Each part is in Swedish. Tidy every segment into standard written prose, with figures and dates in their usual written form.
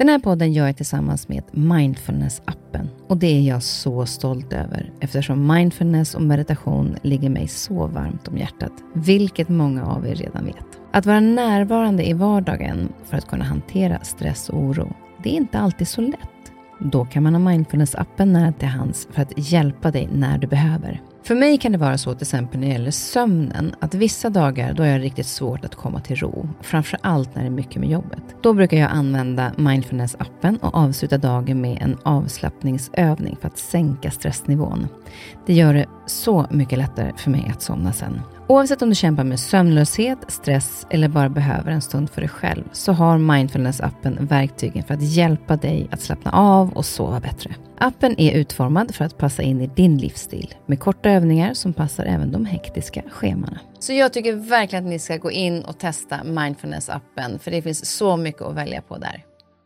Den här podden gör jag tillsammans med Mindfulness-appen. Och det är jag så stolt över eftersom mindfulness och meditation ligger mig så varmt om hjärtat. Vilket många av er redan vet. Att vara närvarande i vardagen för att kunna hantera stress och oro, det är inte alltid så lätt. Då kan man ha Mindfulness-appen nära till hands för att hjälpa dig när du behöver. För mig kan det vara så till exempel när det gäller sömnen att vissa dagar då är det riktigt svårt att komma till ro. Framförallt när det är mycket med jobbet. Då brukar jag använda Mindfulness-appen och avsluta dagen med en avslappningsövning för att sänka stressnivån. Det gör det så mycket lättare för mig att somna sen. Oavsett om du kämpar med sömnlöshet, stress eller bara behöver en stund för dig själv så har Mindfulness-appen verktygen för att hjälpa dig att slappna av och sova bättre. Appen är utformad för att passa in i din livsstil med korta övningar som passar även de hektiska schemana. Så jag tycker verkligen att ni ska gå in och testa Mindfulness-appen för det finns så mycket att välja på där.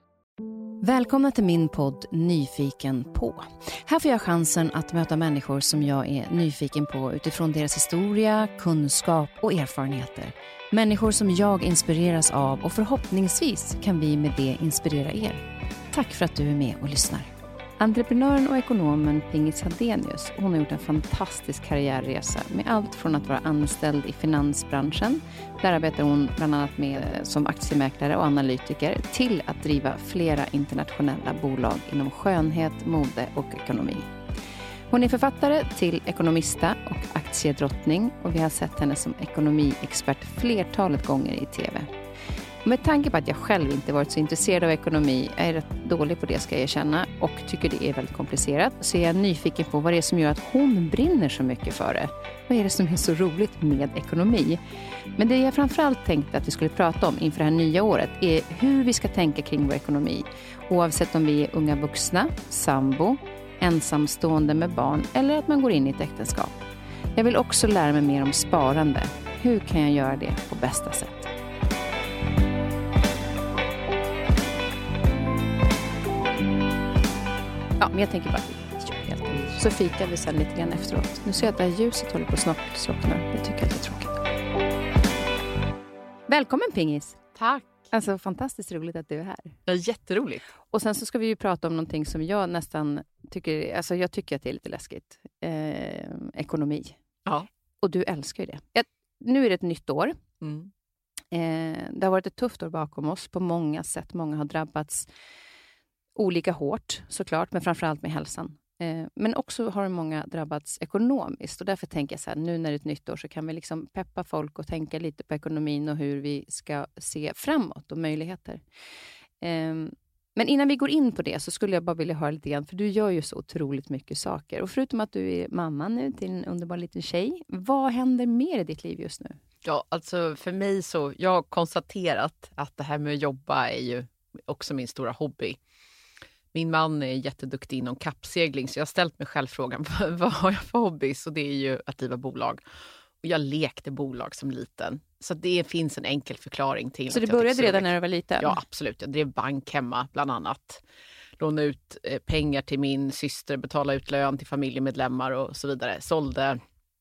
Välkomna till min podd Nyfiken på. Här får jag chansen att möta människor som jag är nyfiken på utifrån deras historia, kunskap och erfarenheter. Människor som jag inspireras av och förhoppningsvis kan vi med det inspirera er. Tack för att du är med och lyssnar. Entreprenören och ekonomen Pingis Hadenius, hon har gjort en fantastisk karriärresa med allt från att vara anställd i finansbranschen, där arbetar hon bland annat med som aktiemäklare och analytiker, till att driva flera internationella bolag inom skönhet, mode och ekonomi. Hon är författare till Ekonomista och aktiedrottning och vi har sett henne som ekonomiexpert flertalet gånger i tv. Med tanke på att jag själv inte varit så intresserad av ekonomi, är rätt dålig på det ska jag erkänna och tycker det är väldigt komplicerat, så är jag nyfiken på vad det är som gör att hon brinner så mycket för det. Vad är det som är så roligt med ekonomi? Men det jag framförallt tänkte att vi skulle prata om inför det här nya året är hur vi ska tänka kring vår ekonomi. Oavsett om vi är unga vuxna, sambo, ensamstående med barn eller att man går in i ett äktenskap. Jag vill också lära mig mer om sparande. Hur kan jag göra det på bästa sätt? Ja, men jag tänker bara att vi kör helt. Så fikar vi sen lite grann efteråt. Nu ser jag att det här ljuset håller på att slockna. Det tycker jag är lite tråkigt. Välkommen Pingis. Tack. Alltså fantastiskt roligt att du är här. Det är jätteroligt. Och sen så ska vi ju prata om någonting som jag nästan tycker, alltså jag tycker att det är lite läskigt. Ekonomi. Ja. Och du älskar ju det. Nu är det ett nytt år. Mm. Det har varit ett tufft år bakom oss på många sätt. Många har drabbats olika hårt såklart, men framförallt med hälsan. Men också har många drabbats ekonomiskt. Och därför tänker jag så här, nu när det är ett nytt år så kan vi liksom peppa folk och tänka lite på ekonomin och hur vi ska se framåt och möjligheter. Men innan vi går in på det så skulle jag bara vilja höra lite grann, för du gör ju så otroligt mycket saker. Och förutom att du är mamma nu till en underbar liten tjej, vad händer mer i ditt liv just nu? Ja, alltså för mig så, jag har konstaterat att det här med att jobba är ju också min stora hobby. Min man är jätteduktig inom kappsegling så jag har ställt mig själv frågan, vad har jag för hobby? Så det är ju att driva bolag. Och jag lekte bolag som liten. Så det finns en enkel förklaring till. Så det började redan när du var liten? Ja, absolut. Jag drev bank hemma bland annat. Lånade ut pengar till min syster, betalade ut lön till familjemedlemmar och så vidare. Sålde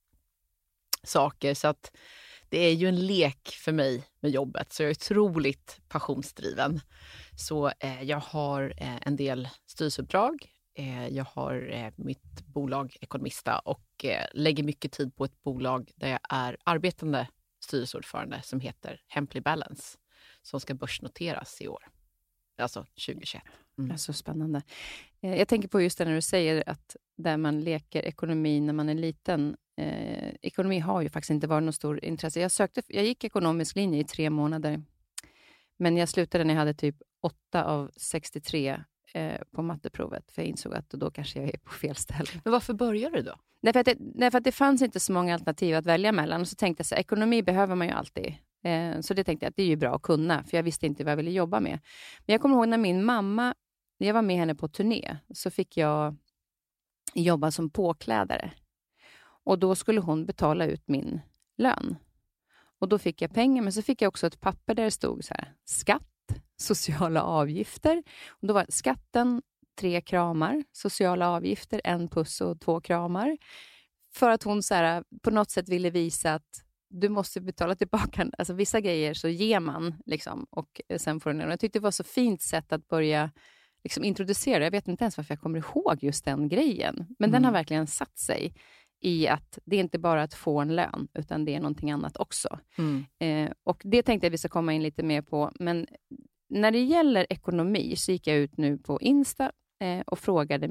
saker. Så att det är ju en lek för mig med jobbet. Så jag är otroligt passionsdriven. Så jag har en del styrelseuppdrag. Jag har mitt bolag Ekonomista och lägger mycket tid på ett bolag där jag är arbetande styrelseordförande som heter Hemply Balance. Som ska börsnoteras i år. Alltså 2021. Det är så spännande. Jag tänker på just det när du säger att där man leker ekonomi när man är liten. Ekonomi har ju faktiskt inte varit någon stor intresse. Jag gick ekonomisk linje i 3 månader. Men jag slutade när jag hade typ 8 av 63 på matteprovet. För jag insåg att då kanske jag är på fel ställe. Men varför började du då? Därför att det fanns inte så många alternativ att välja mellan. Och så tänkte jag så här, ekonomi behöver man ju alltid. Så det tänkte jag att det är ju bra att kunna. För jag visste inte vad jag ville jobba med. Men jag kommer ihåg när min mamma, när jag var med henne på turné. Så fick jag jobba som påklädare. Och då skulle hon betala ut min lön. Och då fick jag pengar, men så fick jag också ett papper där det stod så här, skatt, sociala avgifter. Och då var skatten 3 kramar, sociala avgifter 1 puss och 2 kramar. För att hon så här, på något sätt ville visa att du måste betala tillbaka. Alltså vissa grejer så ger man liksom, och sen får du ner. Jag tyckte det var så fint sätt att börja liksom introducera. Jag vet inte ens varför jag kommer ihåg just den grejen. Men den har verkligen satt sig i att det är inte bara att få en lön, utan det är någonting annat också. Och det tänkte jag vi ska komma in lite mer på. Men när det gäller ekonomi så gick jag ut nu på Insta och frågade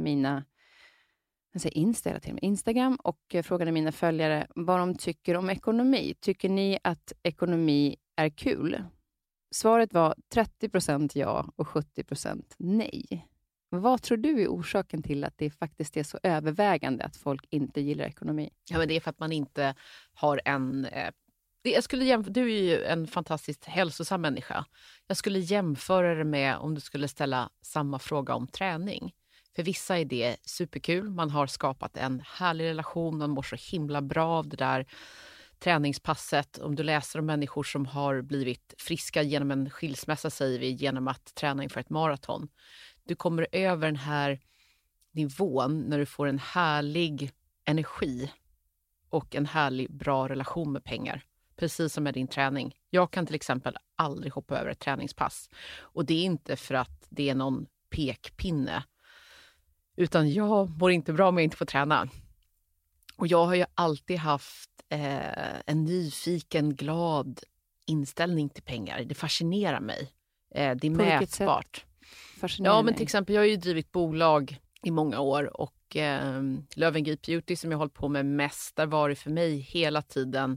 Instagram och frågade mina följare vad de tycker om ekonomi. Tycker ni att ekonomi är kul? Svaret var 30% ja och 70% nej. Vad tror du är orsaken till att det faktiskt är så övervägande att folk inte gillar ekonomi? Ja, men det är för att man inte har en... du är ju en fantastiskt hälsosam människa. Jag skulle jämföra det med om du skulle ställa samma fråga om träning. För vissa är det superkul. Man har skapat en härlig relation. Man mår så himla bra av det där träningspasset. Om du läser om människor som har blivit friska genom en skilsmässa, säger vi, genom att träna inför ett maraton. Du kommer över den här nivån när du får en härlig energi och en härlig bra relation med pengar. Precis som med din träning. Jag kan till exempel aldrig hoppa över ett träningspass. Och det är inte för att det är någon pekpinne. Utan jag mår inte bra om jag inte får träna. Och jag har ju alltid haft en nyfiken, glad inställning till pengar. Det fascinerar mig. Det är mätbart. Ja, men till exempel, jag har ju drivit bolag i många år. Och Löwengrip Beauty som jag har hållit på med mest, där var det för mig hela tiden...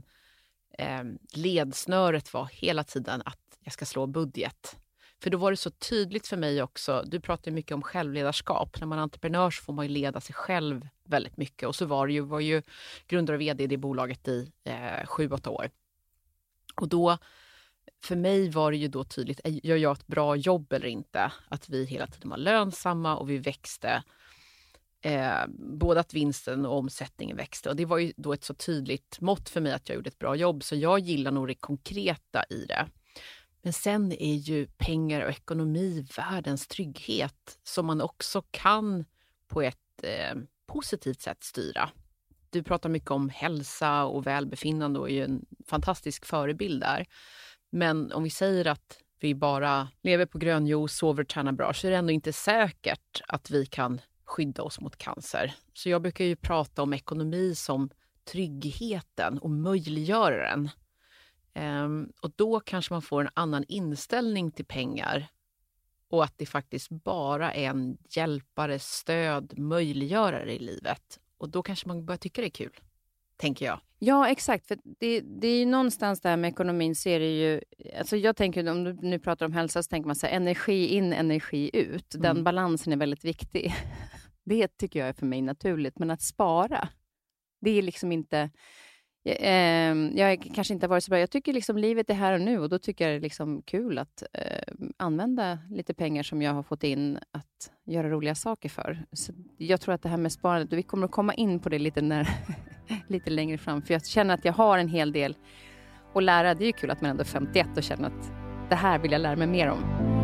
ledsnöret var hela tiden att jag ska slå budget. För då var det så tydligt för mig också, du pratar ju mycket om självledarskap. När man är entreprenör så får man ju leda sig själv väldigt mycket. Och så var ju grundare och vd i det bolaget i 7-8 år. Och då, för mig var det ju då tydligt, gör jag ett bra jobb eller inte? Att vi hela tiden var lönsamma och vi växte. Både att vinsten och omsättningen växte. Och det var ju då ett så tydligt mått för mig att jag gjorde ett bra jobb. Så jag gillar nog det konkreta i det. Men sen är ju pengar och ekonomi världens trygghet som man också kan på ett positivt sätt styra. Du pratar mycket om hälsa och välbefinnande och är ju en fantastisk förebild där. Men om vi säger att vi bara lever på grön juice, sover och tränar bra, så är det ändå inte säkert att vi kan skydda oss mot cancer. Så jag brukar ju prata om ekonomi som tryggheten och möjliggöraren. Och då kanske man får en annan inställning till pengar och att det faktiskt bara är en hjälpare, stöd, möjliggörare i livet. Och då kanske man börjar tycka det är kul, tänker jag. Ja, exakt. För det är ju någonstans där med ekonomin så är det ju... Alltså jag tänker, om du nu pratar om hälsa så tänker man så här, energi in, energi ut. Den balansen är väldigt viktig. Det tycker jag är för mig naturligt. Men att spara, det är liksom inte... Jag kanske inte har varit så bra. Jag tycker liksom livet är här och nu och då tycker jag det är liksom kul att använda lite pengar som jag har fått in att göra roliga saker för. Så jag tror att det här med sparandet, och vi kommer att komma in på det lite längre fram, för jag känner att jag har en hel del att lära. Det är ju kul att man ändå är 51 och känner att det här vill jag lära mig mer om.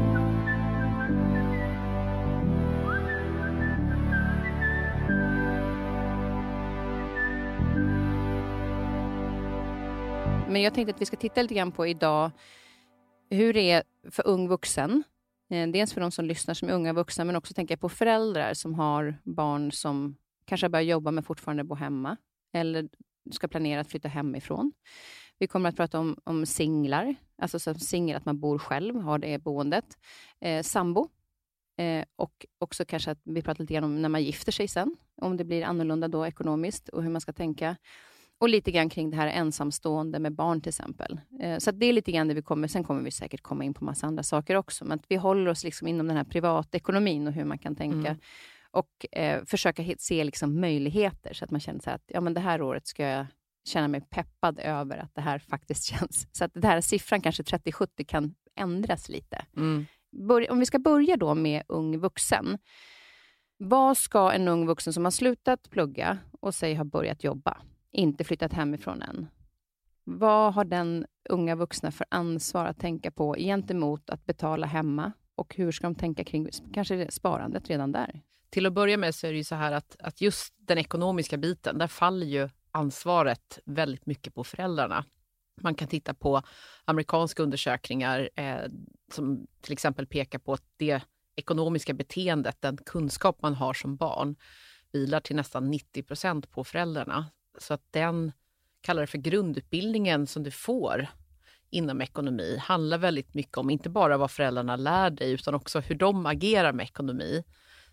Men jag tänkte att vi ska titta lite grann på idag hur det är för ung vuxen. Dels för de som lyssnar som är unga vuxna, men också tänka på föräldrar som har barn som kanske börjar jobba men fortfarande bor hemma. Eller ska planera att flytta hemifrån. Vi kommer att prata om singlar. Alltså som singel, att man bor själv, har det boendet. Sambo. Och också kanske att vi pratar lite grann om när man gifter sig sen. Om det blir annorlunda då ekonomiskt och hur man ska tänka. Och lite grann kring det här ensamstående med barn till exempel. Så att det är lite grann det vi kommer. Sen kommer vi säkert komma in på massa andra saker också. Men att vi håller oss liksom inom den här privatekonomin och hur man kan tänka. Och försöka se liksom möjligheter så att man känner så här att ja, men det här året ska jag känna mig peppad över att det här faktiskt känns. Så att det här siffran kanske 30-70 kan ändras lite. Om vi ska börja då med ung vuxen. Vad ska en ung vuxen som har slutat plugga och säg har börjat jobba, inte flyttat hemifrån än. Vad har den unga vuxna för ansvar att tänka på gentemot att betala hemma? Och hur ska de tänka kring kanske sparandet redan där? Till att börja med så är det ju så här att just den ekonomiska biten, där faller ju ansvaret väldigt mycket på föräldrarna. Man kan titta på amerikanska undersökningar som till exempel pekar på att det ekonomiska beteendet, den kunskap man har som barn, vilar till nästan 90% på föräldrarna. Så att den, kallar det för grundutbildningen som du får inom ekonomi, handlar väldigt mycket om inte bara vad föräldrarna lär dig utan också hur de agerar med ekonomi.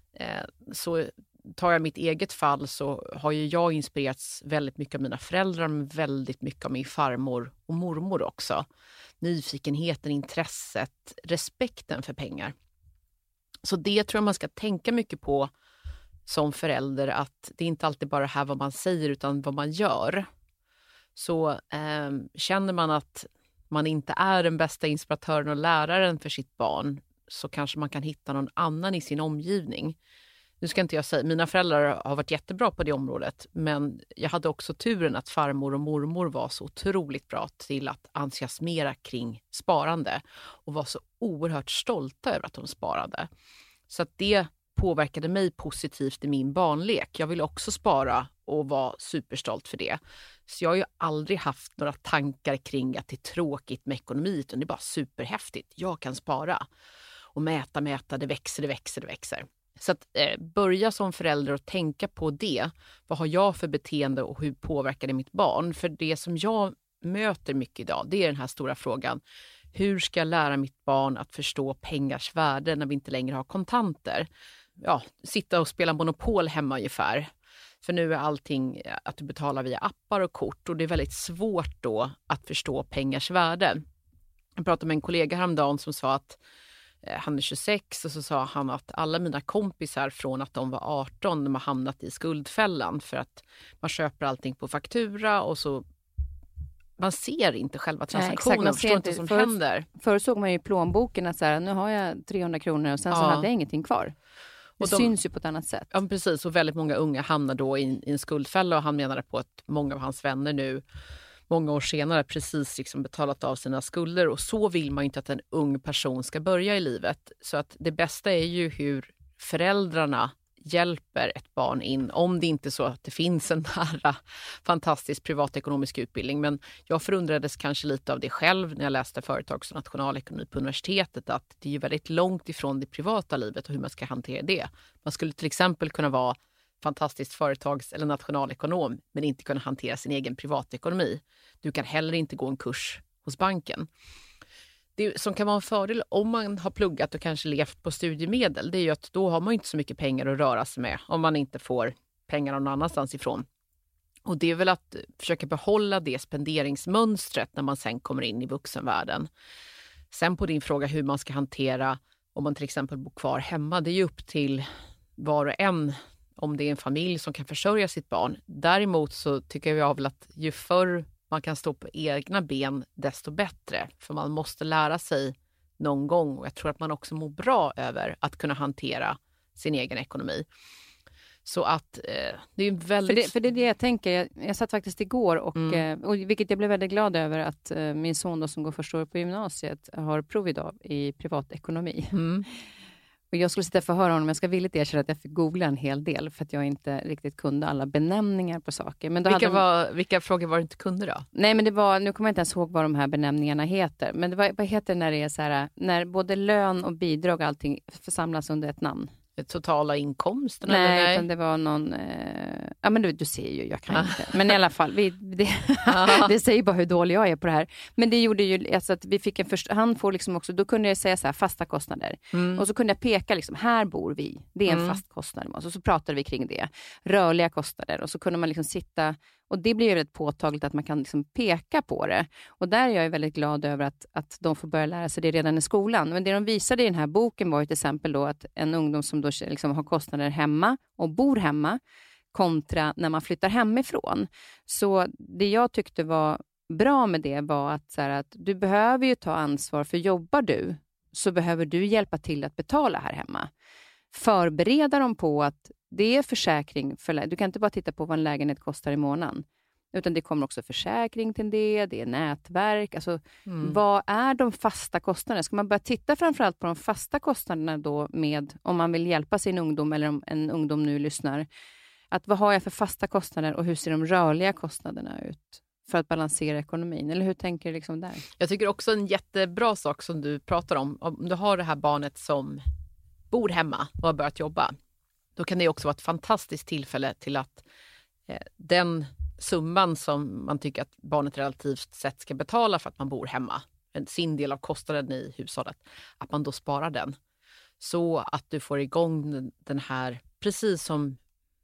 Så tar jag mitt eget fall så har ju jag inspirerats väldigt mycket av mina föräldrar men väldigt mycket av min farmor och mormor också. Nyfikenheten, intresset, respekten för pengar. Så det tror jag man ska tänka mycket på som förälder, att det inte alltid bara är vad man säger utan vad man gör. Så känner man att man inte är den bästa inspiratören och läraren för sitt barn så kanske man kan hitta någon annan i sin omgivning. Nu ska inte jag säga, mina föräldrar har varit jättebra på det området, men jag hade också turen att farmor och mormor var så otroligt bra till att entusiasmera kring sparande och var så oerhört stolta över att de sparade. Så att det påverkade mig positivt i min barnlek. Jag ville också spara och var superstolt för det. Så jag har ju aldrig haft några tankar kring att det är tråkigt med ekonomi, utan det är bara superhäftigt. Jag kan spara och mäta, det växer. Så att börja som förälder och tänka på det. Vad har jag för beteende och hur påverkar det mitt barn? För det som jag möter mycket idag, det är den här stora frågan. Hur ska jag lära mitt barn att förstå pengars värde när vi inte längre har kontanter? Ja, sitta och spela Monopol hemma ungefär. För nu är allting att du betalar via appar och kort och det är väldigt svårt då att förstå pengars värde. Jag pratade med en kollega häromdagen som sa att han är 26 och så sa han att alla mina kompisar från att de var 18 de har hamnat i skuldfällan för att man köper allting på faktura och så man ser inte själva transaktionen, man förstår inte vad som händer. Förr såg man ju i plånboken att så här, nu har jag 300 kronor och sen så hade jag ingenting kvar. Det syns ju på ett annat sätt. Ja, precis. Och väldigt många unga hamnar då i en skuldfälla och han menade på att många av hans vänner nu många år senare precis liksom betalat av sina skulder och så vill man ju inte att en ung person ska börja i livet. Så att det bästa är ju hur föräldrarna hjälper ett barn in, om det inte är så att det finns en nära fantastisk privatekonomisk utbildning. Men jag förundrades kanske lite av det själv när jag läste företags- och nationalekonomi på universitetet, att det är ju väldigt långt ifrån det privata livet och hur man ska hantera det. Man skulle till exempel kunna vara fantastiskt företags- eller nationalekonom men inte kunna hantera sin egen privatekonomi. Du kan heller inte gå en kurs hos banken. Det som kan vara en fördel om man har pluggat och kanske levt på studiemedel, det är ju att då har man inte så mycket pengar att röra sig med om man inte får pengar någon annanstans ifrån. Och det är väl att försöka behålla det spenderingsmönstret när man sen kommer in i vuxenvärlden. Sen på din fråga hur man ska hantera om man till exempel bor kvar hemma, det är ju upp till var och en om det är en familj som kan försörja sitt barn. Däremot så tycker jag väl att ju förr man kan stå på egna ben desto bättre. För man måste lära sig någon gång och jag tror att man också mår bra över att kunna hantera sin egen ekonomi. Så att det är väldigt... För det är det jag tänker. Jag satt faktiskt igår och vilket jag blev väldigt glad över att min son då, som går första året på gymnasiet har prov idag i privatekonomi. Och jag skulle sitta för höra honom, jag ska villigt erkänna att jag fick googla en hel del för att jag inte riktigt kunde alla benämningar på saker. Men då vilka frågor var du inte kunde då? Nej, men det var, nu kommer jag inte ens ihåg vad de här benämningarna heter. Men det var, vad heter det när det är så här, när både lön och bidrag och allting församlas under ett namn? Totala inkomsten? Nej, eller? Utan det var någon... ja, men du ser ju, jag kan inte. Men i alla fall, det säger bara hur dålig jag är på det här. Men det gjorde ju alltså att vi fick han får liksom också, då kunde jag säga så här, fasta kostnader. Och så kunde jag peka liksom, här bor vi. Det är en fast kostnad. Och så pratade vi kring det. Rörliga kostnader. Och så kunde man liksom sitta... Och det blir ju väldigt påtagligt att man kan liksom peka på det. Och där är jag väldigt glad över att de får börja lära sig det redan i skolan. Men det de visade i den här boken var ju till exempel då att en ungdom som då liksom har kostnader hemma och bor hemma kontra när man flyttar hemifrån. Så det jag tyckte var bra med det var att, så här, att du behöver ju ta ansvar, för jobbar du så behöver du hjälpa till att betala här hemma. Förbereda dem på att det är försäkring. Du kan inte bara titta på vad en lägenhet kostar i månaden. Utan det kommer också försäkring till det är nätverk. Alltså, vad är de fasta kostnaderna? Ska man börja titta framförallt på de fasta kostnaderna då med, om man vill hjälpa sin ungdom eller om en ungdom nu lyssnar. Att vad har jag för fasta kostnader och hur ser de rörliga kostnaderna ut? för att balansera ekonomin? Eller hur tänker du liksom där? Jag tycker också en jättebra sak som du pratar om du har det här barnet som bor hemma och har börjat jobba, då kan det också vara ett fantastiskt tillfälle till att den summan som man tycker att barnet relativt sett ska betala för att man bor hemma, sin del av kostnaden i hushållet, att man då sparar den. Så att du får igång den här, precis som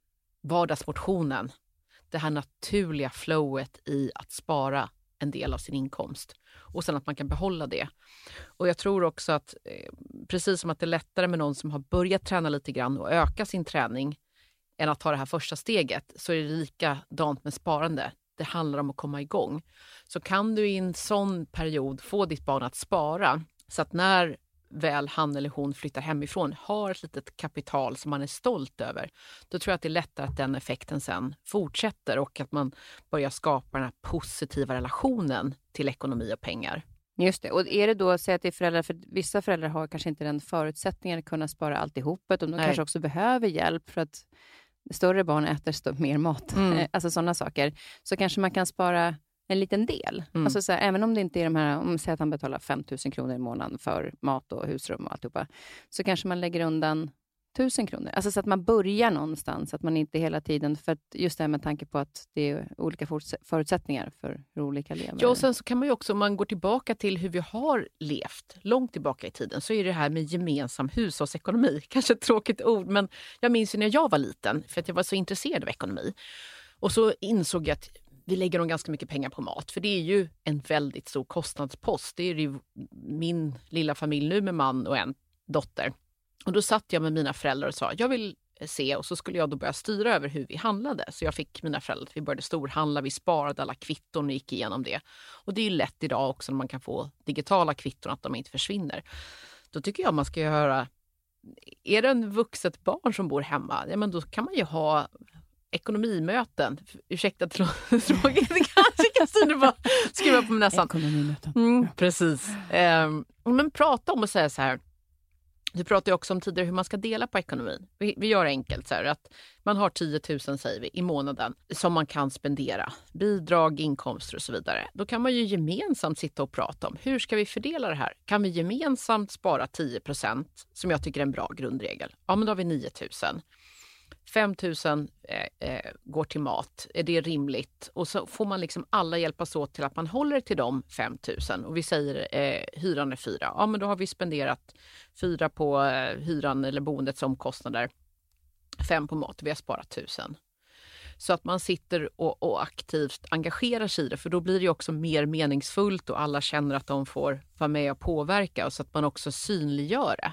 vardagsmotionen, det här naturliga flowet i att spara en del av sin inkomst. Och sen att man kan behålla det. Och jag tror också att precis som att det är lättare med någon som har börjat träna lite grann och öka sin träning än att ta det här första steget, så är det likadant med sparande. Det handlar om att komma igång. Så kan du i en sån period få ditt barn att spara så att när väl han eller hon flyttar hemifrån har ett litet kapital som man är stolt över, då tror jag att det är lättare att den effekten sen fortsätter och att man börjar skapa den här positiva relationen till ekonomi och pengar. Just det. Och är det då, säg att det är föräldrar, för vissa föräldrar har kanske inte den förutsättningen att kunna spara alltihopet, och de kanske också behöver hjälp för att större barn äter mer mat, alltså sådana saker, så kanske man kan spara en liten del. Alltså så här, även om det inte är de här, om säger att han betalar 5 000 kronor i månaden för mat och husrum och alltihopa, så kanske man lägger undan 1 000 kronor. Alltså så att man börjar någonstans, att man inte hela tiden, för att just det här med tanke på att det är olika förutsättningar för hur olika lever. Ja, och sen så kan man ju också, om man går tillbaka till hur vi har levt långt tillbaka i tiden, så är det här med gemensam hushållsekonomi. Kanske ett tråkigt ord, men jag minns ju när jag var liten, för att jag var så intresserad av ekonomi. Och så insåg jag att vi lägger nog ganska mycket pengar på mat, för det är ju en väldigt stor kostnadspost. Det är ju min lilla familj nu med man och en dotter. Och då satt jag med mina föräldrar och sa, jag vill se, och så skulle jag då börja styra över hur vi handlade. Så jag fick mina föräldrar, vi började storhandla, vi sparade alla kvitton och gick igenom det. Och det är ju lätt idag också när man kan få digitala kvitton, att de inte försvinner. Då tycker jag man ska göra, är det en vuxet barn som bor hemma, ja men då kan man ju ha ekonomimöten. Ursäkta tråkigt, kanske Kristina bara skriva på näsan. Ekonomimöten. Precis. Men prata om och säga så här. Du pratade också om tidigare hur man ska dela på ekonomin. Vi gör enkelt så här att man har 10 000 säger vi i månaden som man kan spendera. Bidrag, inkomster och så vidare. Då kan man ju gemensamt sitta och prata om hur ska vi fördela det här? Kan vi gemensamt spara 10% som jag tycker är en bra grundregel? Ja, men då har vi 9 000. 5 000 går till mat. Är det rimligt? Och så får man liksom alla hjälpas åt till att man håller till de 5 000. Och vi säger hyran är 4. Ja, men då har vi spenderat 4 på hyran eller boendets omkostnader. 5 på mat. Vi har sparat 1000. Så att man sitter och aktivt engagerar sig i det. För då blir det också mer meningsfullt och alla känner att de får vara med och påverka. Och så att man också synliggör det.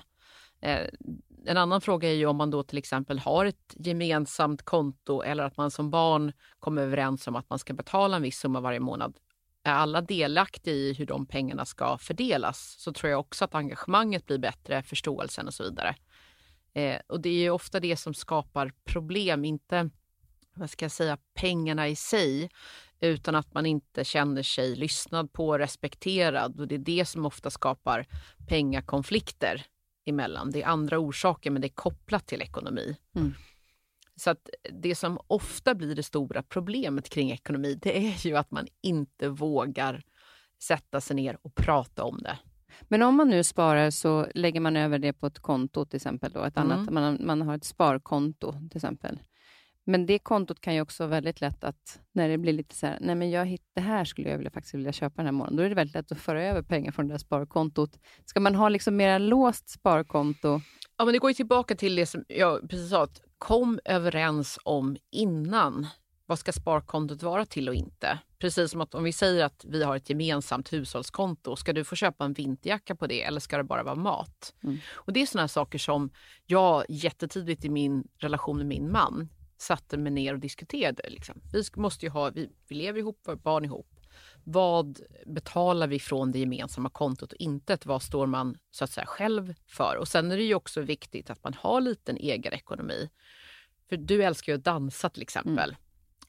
En annan fråga är ju om man då till exempel har ett gemensamt konto eller att man som barn kommer överens om att man ska betala en viss summa varje månad. Är alla delaktiga i hur de pengarna ska fördelas, så tror jag också att engagemanget blir bättre, förståelsen och så vidare. Och det är ju ofta det som skapar problem, inte vad ska jag säga, pengarna i sig, utan att man inte känner sig lyssnad på, respekterad, och det är det som ofta skapar pengakonflikter emellan. Det är andra orsaker, men det är kopplat till ekonomi. Så att det som ofta blir det stora problemet kring ekonomi, det är ju att man inte vågar sätta sig ner och prata om det. Men om man nu sparar så lägger man över det på ett konto till exempel då, ett annat, man har ett sparkonto till exempel. Men det kontot kan ju också vara väldigt lätt att, när det blir lite så här, nej men det här skulle jag faktiskt vilja köpa den här månaden. Då är det väldigt lätt att föra över pengar från det där sparkontot. Ska man ha liksom mera låst sparkonto? Ja, men det går ju tillbaka till det som jag precis sa, att kom överens om innan. Vad ska sparkontot vara till och inte? Precis som att om vi säger att vi har ett gemensamt hushållskonto, ska du få köpa en vinterjacka på det eller ska det bara vara mat? Och det är såna här saker som jag jättetidigt i min relation med min man satte mig ner och diskuterade. Liksom. Vi lever ihop, barn ihop. Vad betalar vi från det gemensamma kontot och inte? Vad står man så att säga själv för? Och sen är det ju också viktigt att man har lite en egen ekonomi. För du älskar ju att dansa till exempel.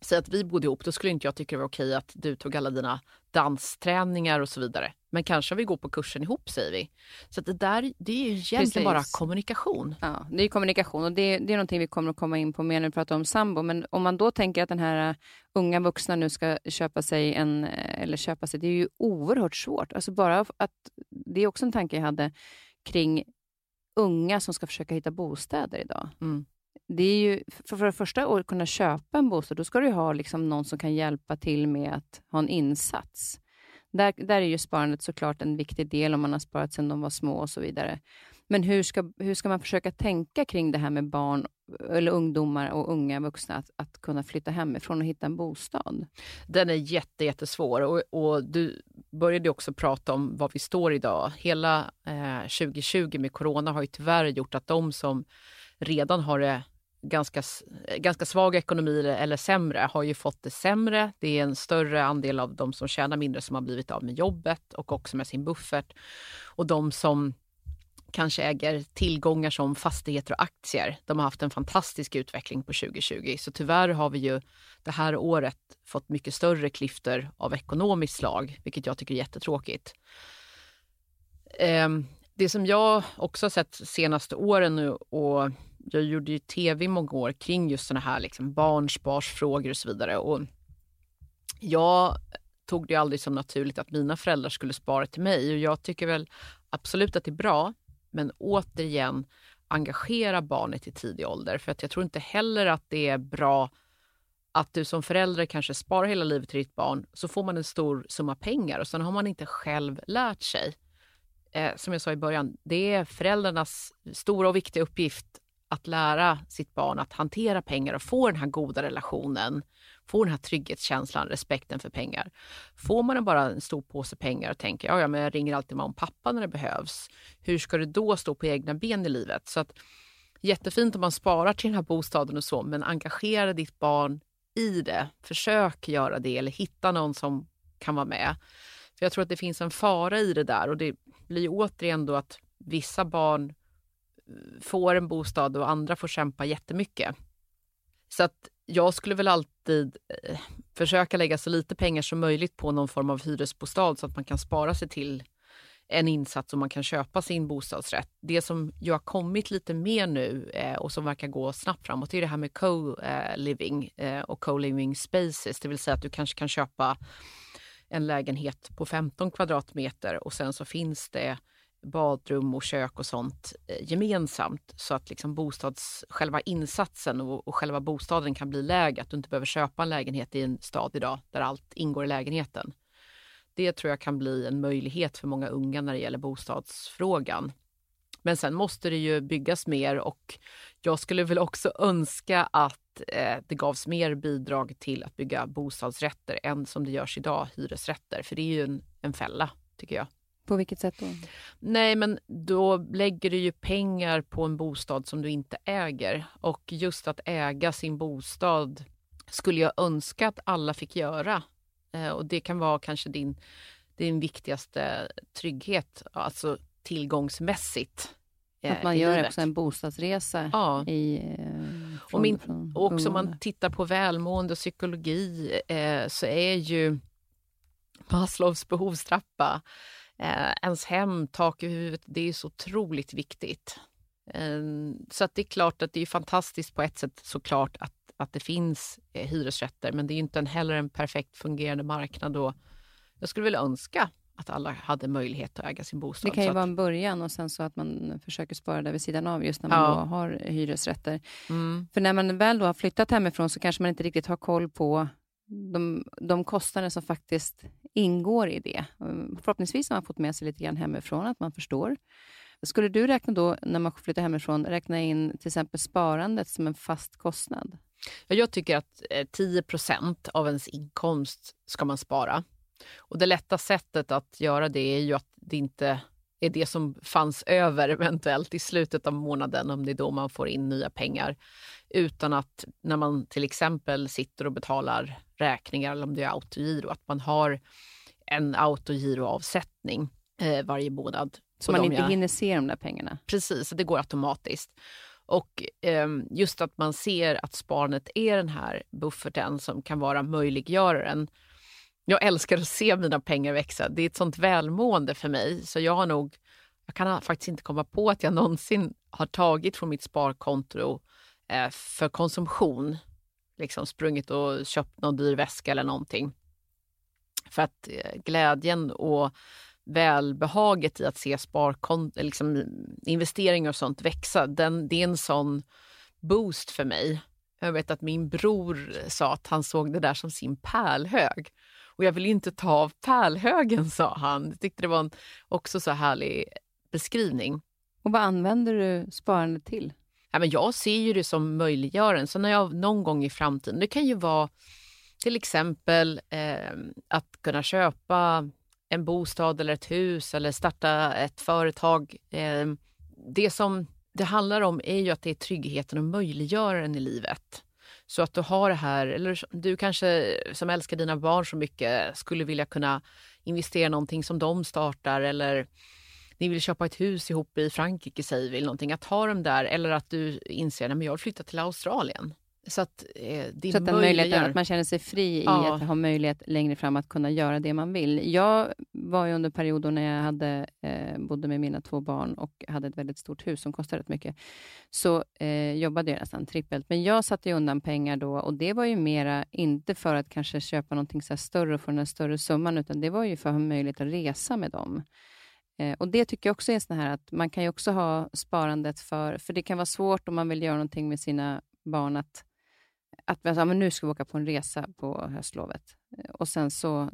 säg att vi bodde ihop, då skulle inte jag tycka det var okej att du tog alla dina dansträningar och så vidare. Men kanske vi går på kursen ihop, säger vi. Så att det är ju egentligen bara kommunikation. Ja, det är kommunikation och det är någonting vi kommer att komma in på mer när vi pratar om sambo. Men om man då tänker att den här unga vuxna nu ska köpa sig det är ju oerhört svårt. Alltså bara att, det är också en tanke jag hade kring unga som ska försöka hitta bostäder idag. Mm. Det är ju, för det första att kunna köpa en bostad, då ska du ha liksom någon som kan hjälpa till med att ha en insats. Där är ju sparandet såklart en viktig del om man har sparat sedan de var små och så vidare. Men hur ska man försöka tänka kring det här med barn eller ungdomar och unga vuxna att kunna flytta hemifrån och hitta en bostad? Den är jättesvår och du började också prata om var vi står idag. Hela 2020 med corona har ju tyvärr gjort att de som redan har det ganska svag ekonomi eller sämre har ju fått det sämre. Det är en större andel av de som tjänar mindre som har blivit av med jobbet och också med sin buffert. Och de som kanske äger tillgångar som fastigheter och aktier, de har haft en fantastisk utveckling på 2020. Så tyvärr har vi ju det här året fått mycket större klyftor av ekonomiskt slag, vilket jag tycker är jättetråkigt. Det som jag också har sett senaste åren nu, och jag gjorde ju tv i många år kring just såna här liksom barnsparsfrågor och så vidare. Och jag tog det aldrig som naturligt att mina föräldrar skulle spara till mig. Och jag tycker väl absolut att det är bra. Men återigen, engagera barnet i tidig ålder. För att jag tror inte heller att det är bra att du som förälder kanske sparar hela livet till ditt barn. Så får man en stor summa pengar och sen har man inte själv lärt sig. Som jag sa i början, det är föräldrarnas stora och viktiga uppgift att lära sitt barn att hantera pengar och få den här goda relationen, få den här trygghetskänslan, respekten för pengar. Får man bara en stor påse pengar och tänker, ja men jag ringer alltid mamma och pappa när det behövs. Hur ska du då stå på egna ben i livet? Så att jättefint om man sparar till den här bostaden och så, men engagera ditt barn i det. Försök göra det eller hitta någon som kan vara med. För jag tror att det finns en fara i det där och det blir återigen då att vissa barn får en bostad och andra får kämpa jättemycket. Så att jag skulle väl alltid försöka lägga så lite pengar som möjligt på någon form av hyresbostad så att man kan spara sig till en insats och man kan köpa sin bostadsrätt. Det som ju har kommit lite mer nu och som verkar gå snabbt framåt är det här med co-living och co-living spaces. Det vill säga att du kanske kan köpa en lägenhet på 15 kvadratmeter och sen så finns det badrum och kök och sånt gemensamt så att liksom själva insatsen och själva bostaden kan bli lägre. Att du inte behöver köpa en lägenhet i en stad idag där allt ingår i lägenheten. Det tror jag kan bli en möjlighet för många unga när det gäller bostadsfrågan. Men sen måste det ju byggas mer och jag skulle väl också önska att det gavs mer bidrag till att bygga bostadsrätter än som det görs idag, hyresrätter. För det är ju en fälla, tycker jag. På vilket sätt då? Nej, men då lägger du ju pengar på en bostad som du inte äger. Och just att äga sin bostad skulle jag önska att alla fick göra. Och det kan vara kanske din viktigaste trygghet, alltså tillgångsmässigt. Att man gör också en bostadsresa. Ja. Och också om man tittar på välmående och psykologi så är ju Maslows behovstrappa, ens hem, tak i huvudet, det är så otroligt viktigt. Så att det är klart att det är fantastiskt på ett sätt såklart att det finns hyresrätter, men det är ju inte heller en perfekt fungerande marknad och jag skulle vilja önska att alla hade möjlighet att äga sin bostad. Det kan ju vara en början och sen så att man försöker spara där vid sidan av just när man då har hyresrätter. Mm. För när man väl då har flyttat hemifrån så kanske man inte riktigt har koll på de kostnader som faktiskt ingår i det. Förhoppningsvis har man fått med sig lite grann hemifrån att man förstår. Skulle du räkna då, när man flyttar hemifrån, räkna in till exempel sparandet som en fast kostnad? Jag tycker att 10% av ens inkomst ska man spara. Och det lätta sättet att göra det är ju att det inte är det som fanns över eventuellt i slutet av månaden, om det är då man får in nya pengar. Utan att när man till exempel sitter och betalar räkningar eller om det är autogiro, att man har en autogiroavsättning varje månad. Så man inte hinner se de där pengarna? Precis, det går automatiskt. Och just att man ser att sparandet är den här bufferten som kan vara möjliggöraren. Jag älskar att se mina pengar växa. Det är ett sånt välmående för mig. Så jag kan faktiskt inte komma på att jag någonsin har tagit från mitt sparkonto för konsumtion. Liksom sprungit och köpt någon dyr väska eller någonting. För att glädjen och välbehaget i att se liksom investeringar och sånt växa, det är en sån boost för mig. Jag vet att min bror sa att han såg det där som sin pärlhög. Och jag vill inte ta av pärlhögen, sa han. Jag tyckte det var också så härlig beskrivning. Och vad använder du sparandet till? Ja, men jag ser ju det som möjliggöraren. Så när jag någon gång i framtiden, det kan ju vara till exempel att kunna köpa en bostad eller ett hus eller starta ett företag. Det som det handlar om är ju att det är tryggheten och möjliggöraren i livet. Så att du har det här, eller du kanske som älskar dina barn så mycket skulle vilja kunna investera i någonting som de startar, eller ni vill köpa ett hus ihop i Frankrike, säger vi, någonting. Att ha dem där, eller att du inser att jag vill flytta till Australien. Så att det är möjligheten att man känner sig fri i att ha möjlighet längre fram att kunna göra det man vill. Jag var ju under perioder när jag bodde med mina 2 barn och hade ett väldigt stort hus som kostade rätt mycket. Så jobbade jag nästan trippelt. Men jag satte ju undan pengar då, och det var ju mera inte för att kanske köpa någonting så här större och få den här större summan, utan det var ju för att ha möjlighet att resa med dem. Och det tycker jag också är sån här att man kan ju också ha sparandet för det kan vara svårt om man vill göra någonting med sina barn att men nu ska vi åka på en resa på höstlovet. Och sen så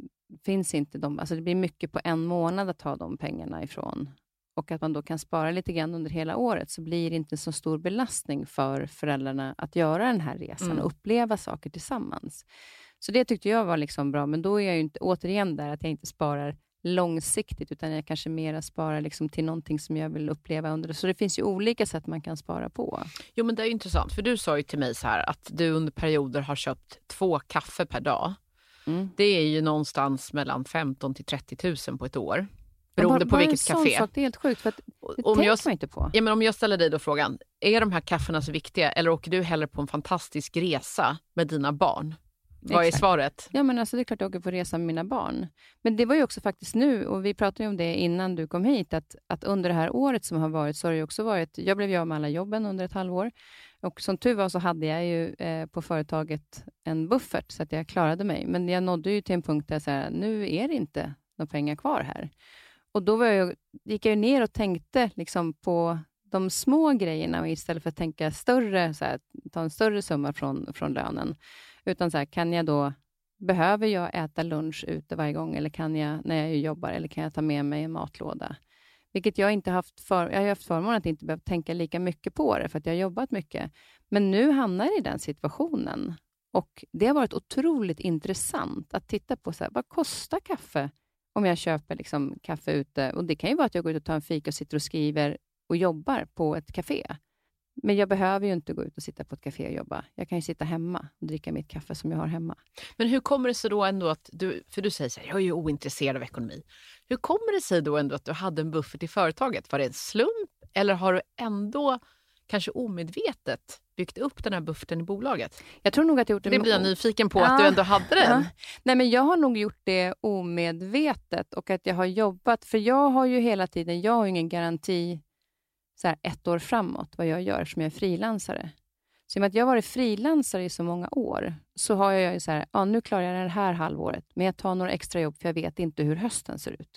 finns inte alltså det blir mycket på en månad att ta de pengarna ifrån. Och att man då kan spara lite grann under hela året, så blir det inte så stor belastning för föräldrarna att göra den här resan och uppleva saker tillsammans. Så det tyckte jag var liksom bra, men då är jag ju inte återigen där att jag inte sparar långsiktigt, utan jag kanske mera sparar liksom till någonting som jag vill uppleva under. Så det finns ju olika sätt man kan spara på. Jo, men det är intressant, för du sa ju till mig så här att du under perioder har köpt 2 kaffe per dag. Det är ju någonstans mellan 15 till 30 000 på ett år. Beroende på vilket café. Sak, det är helt sjukt, för att det tänker man inte på. Ja, men om jag ställer dig då frågan, är de här kaffena så viktiga, eller åker du hellre på en fantastisk resa med dina barn? Vad är svaret? Ja, men alltså det är klart jag åker på resa med mina barn. Men det var ju också faktiskt nu, och vi pratade ju om det innan du kom hit, att under det här året som har varit, så har det ju också varit, jag blev ju av med alla jobben under ett halvår. Och som tur var så hade jag ju på företaget en buffert så att jag klarade mig. Men jag nådde ju till en punkt där så här, nu är det inte några pengar kvar här. Och då gick jag ner och tänkte liksom på de små grejerna, och istället för att tänka större, så här, ta en större summa från lönen. Utan så här, behöver jag äta lunch ute varje gång, eller kan jag när jag jobbar, eller kan jag ta med mig en matlåda? Vilket jag inte haft jag har haft förmånen att inte behöva tänka lika mycket på det, för att jag har jobbat mycket. Men nu hamnar jag i den situationen. Och det har varit otroligt intressant att titta på så här, vad kostar kaffe om jag köper liksom kaffe ute? Och det kan ju vara att jag går ut och tar en fika och sitter och skriver och jobbar på ett café. Men jag behöver ju inte gå ut och sitta på ett café och jobba. Jag kan ju sitta hemma och dricka mitt kaffe som jag har hemma. Men hur kommer det sig då ändå att för du säger så här, jag är ju ointresserad av ekonomi. Hur kommer det sig då ändå att du hade en buffert i företaget? Var det en slump, eller har du ändå kanske omedvetet byggt upp den här bufferten i bolaget? Jag tror nog att jag gjort det. Det blir jag nyfiken på, att du ändå hade den. Ja. Nej, men jag har nog gjort det omedvetet, och att jag har jobbat, för jag har ju hela tiden, jag har ju ingen garanti så här 1 år framåt vad jag gör som jag är frilansare. Så i och med att jag har varit frilansare i så många år, så har jag ju så här, nu klarar jag det här halvåret, men jag tar några extra jobb för jag vet inte hur hösten ser ut.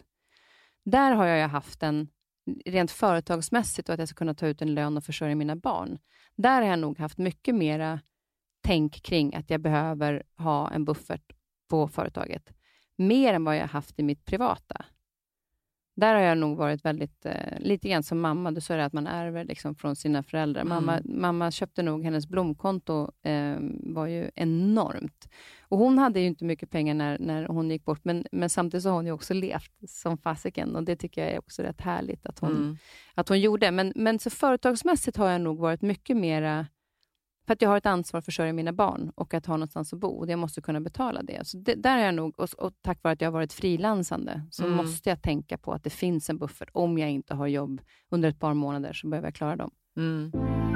Där har jag haft en rent företagsmässigt, och att jag ska kunna ta ut en lön och försörja mina barn. Där har jag nog haft mycket mera tänk kring att jag behöver ha en buffert på företaget. Mer än vad jag haft i mitt privata. Där har jag nog varit väldigt, lite grann som mamma. Du sa det att man ärver liksom från sina föräldrar. Mamma köpte nog, hennes blomkonto var ju enormt. Och hon hade ju inte mycket pengar när hon gick bort. Men samtidigt så har hon ju också levt som fasiken. Och det tycker jag är också rätt härligt att hon gjorde. Men så företagsmässigt har jag nog varit mycket mera, för att jag har ett ansvar för att försörja mina barn och att ha någonstans att bo. Och jag måste kunna betala det. Så där är jag nog, och tack vare att jag har varit frilansande, så måste jag tänka på att det finns en buffert. Om jag inte har jobb under ett par månader, så behöver jag klara dem.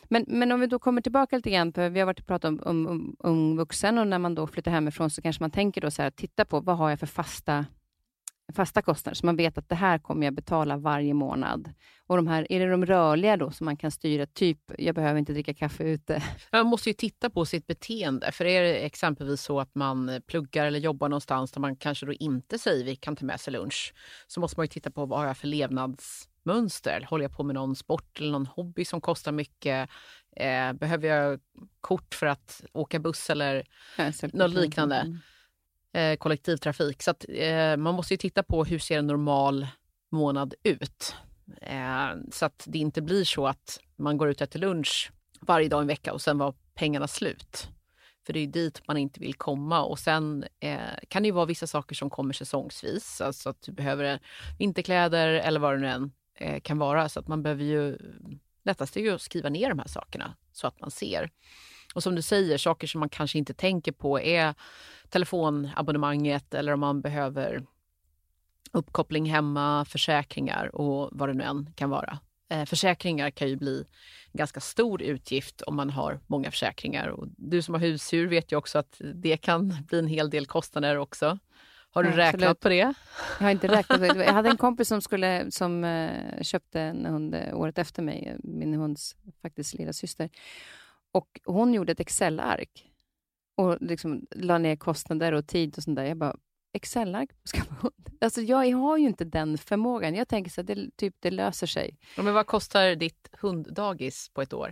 Men om vi då kommer tillbaka lite grann, för vi har varit och pratat om ung vuxen, och när man då flyttar hemifrån så kanske man tänker då så här, titta på vad har jag för fasta kostnader, så man vet att det här kommer jag betala varje månad. Och de här, är det de rörliga då som man kan styra, typ jag behöver inte dricka kaffe ute? Man måste ju titta på sitt beteende, för är det exempelvis så att man pluggar eller jobbar någonstans där man kanske då inte säger vi kan ta med sig lunch, så måste man ju titta på vad har jag för levnadsmönster. Håller jag på med någon sport eller någon hobby som kostar mycket? Behöver jag kort för att åka buss eller något liknande? Kollektivtrafik. Så att, man måste ju titta på hur ser en normal månad ut. Så att det inte blir så att man går ut och äter lunch varje dag en vecka och sen var pengarna slut. För det är ju dit man inte vill komma. Och sen kan det ju vara vissa saker som kommer säsongsvis. Alltså att du behöver vinterkläder eller vad det nu än kan vara. Så att man behöver ju, lättast är ju att skriva ner de här sakerna så att man ser. Och som du säger, saker som man kanske inte tänker på är telefonabonnemanget, eller om man behöver uppkoppling hemma, försäkringar och vad det nu än kan vara. Försäkringar kan ju bli en ganska stor utgift om man har många försäkringar. Och du som har husdjur vet ju också att det kan bli en hel del kostnader också. Har du räknat på det? Jag har inte räknat på det. Jag hade en kompis som köpte en hund året efter mig, min hunds faktiskt lilla syster. Och hon gjorde ett Excel-ark och liksom la ner kostnader och tid och sånt där. Jag bara, Excel-ark ska man hund? Alltså jag har ju inte den förmågan. Jag tänker så att det löser sig. Men vad kostar ditt hunddagis på ett år?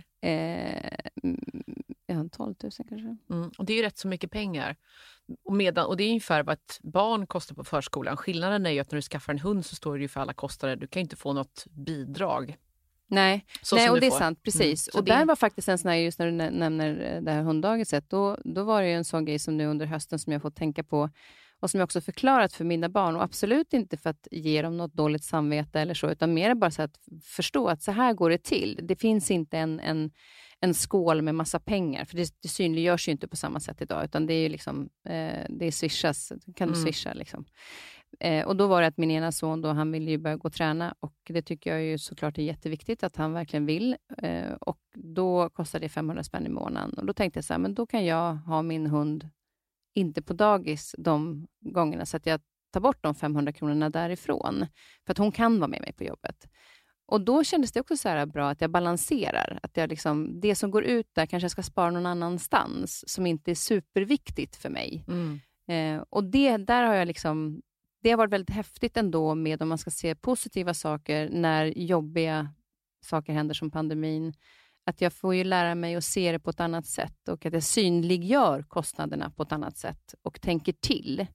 12 000 kanske. Och det är ju rätt så mycket pengar. Och det är ungefär vad ett barn kostar på förskolan. Skillnaden är ju att när du skaffar en hund så står det ju för alla kostnader. Du kan inte få något bidrag. Nej, och det är sant, precis. Och där var faktiskt en sån här, just när du nämner det här hunddagiset, då var det ju en sån grej som nu under hösten som jag får tänka på, och som jag också förklarat för mina barn, och absolut inte för att ge dem något dåligt samvete eller så, utan mer bara så att förstå att så här går det till. Det finns inte en skål med massa pengar, för det synliggörs ju inte på samma sätt idag, utan det är ju liksom, det är swishas, kan du swisha liksom. Och då var det att min ena son då, han ville ju börja gå och träna, och det tycker jag ju såklart är jätteviktigt att han verkligen vill, och då kostar det 500 spänn i månaden, och då tänkte jag så här, men då kan jag ha min hund inte på dagis de gångerna, så att jag tar bort de 500 kronorna därifrån, för att hon kan vara med mig på jobbet. Och då kändes det också så här bra att jag balanserar, att jag liksom, det som går ut där kanske jag ska spara någon annanstans som inte är superviktigt för mig. Och där har jag liksom, det har varit väldigt häftigt ändå med, om man ska se positiva saker när jobbiga saker händer som pandemin, att jag får ju lära mig att se det på ett annat sätt, och att jag synliggör kostnaderna på ett annat sätt och tänker till.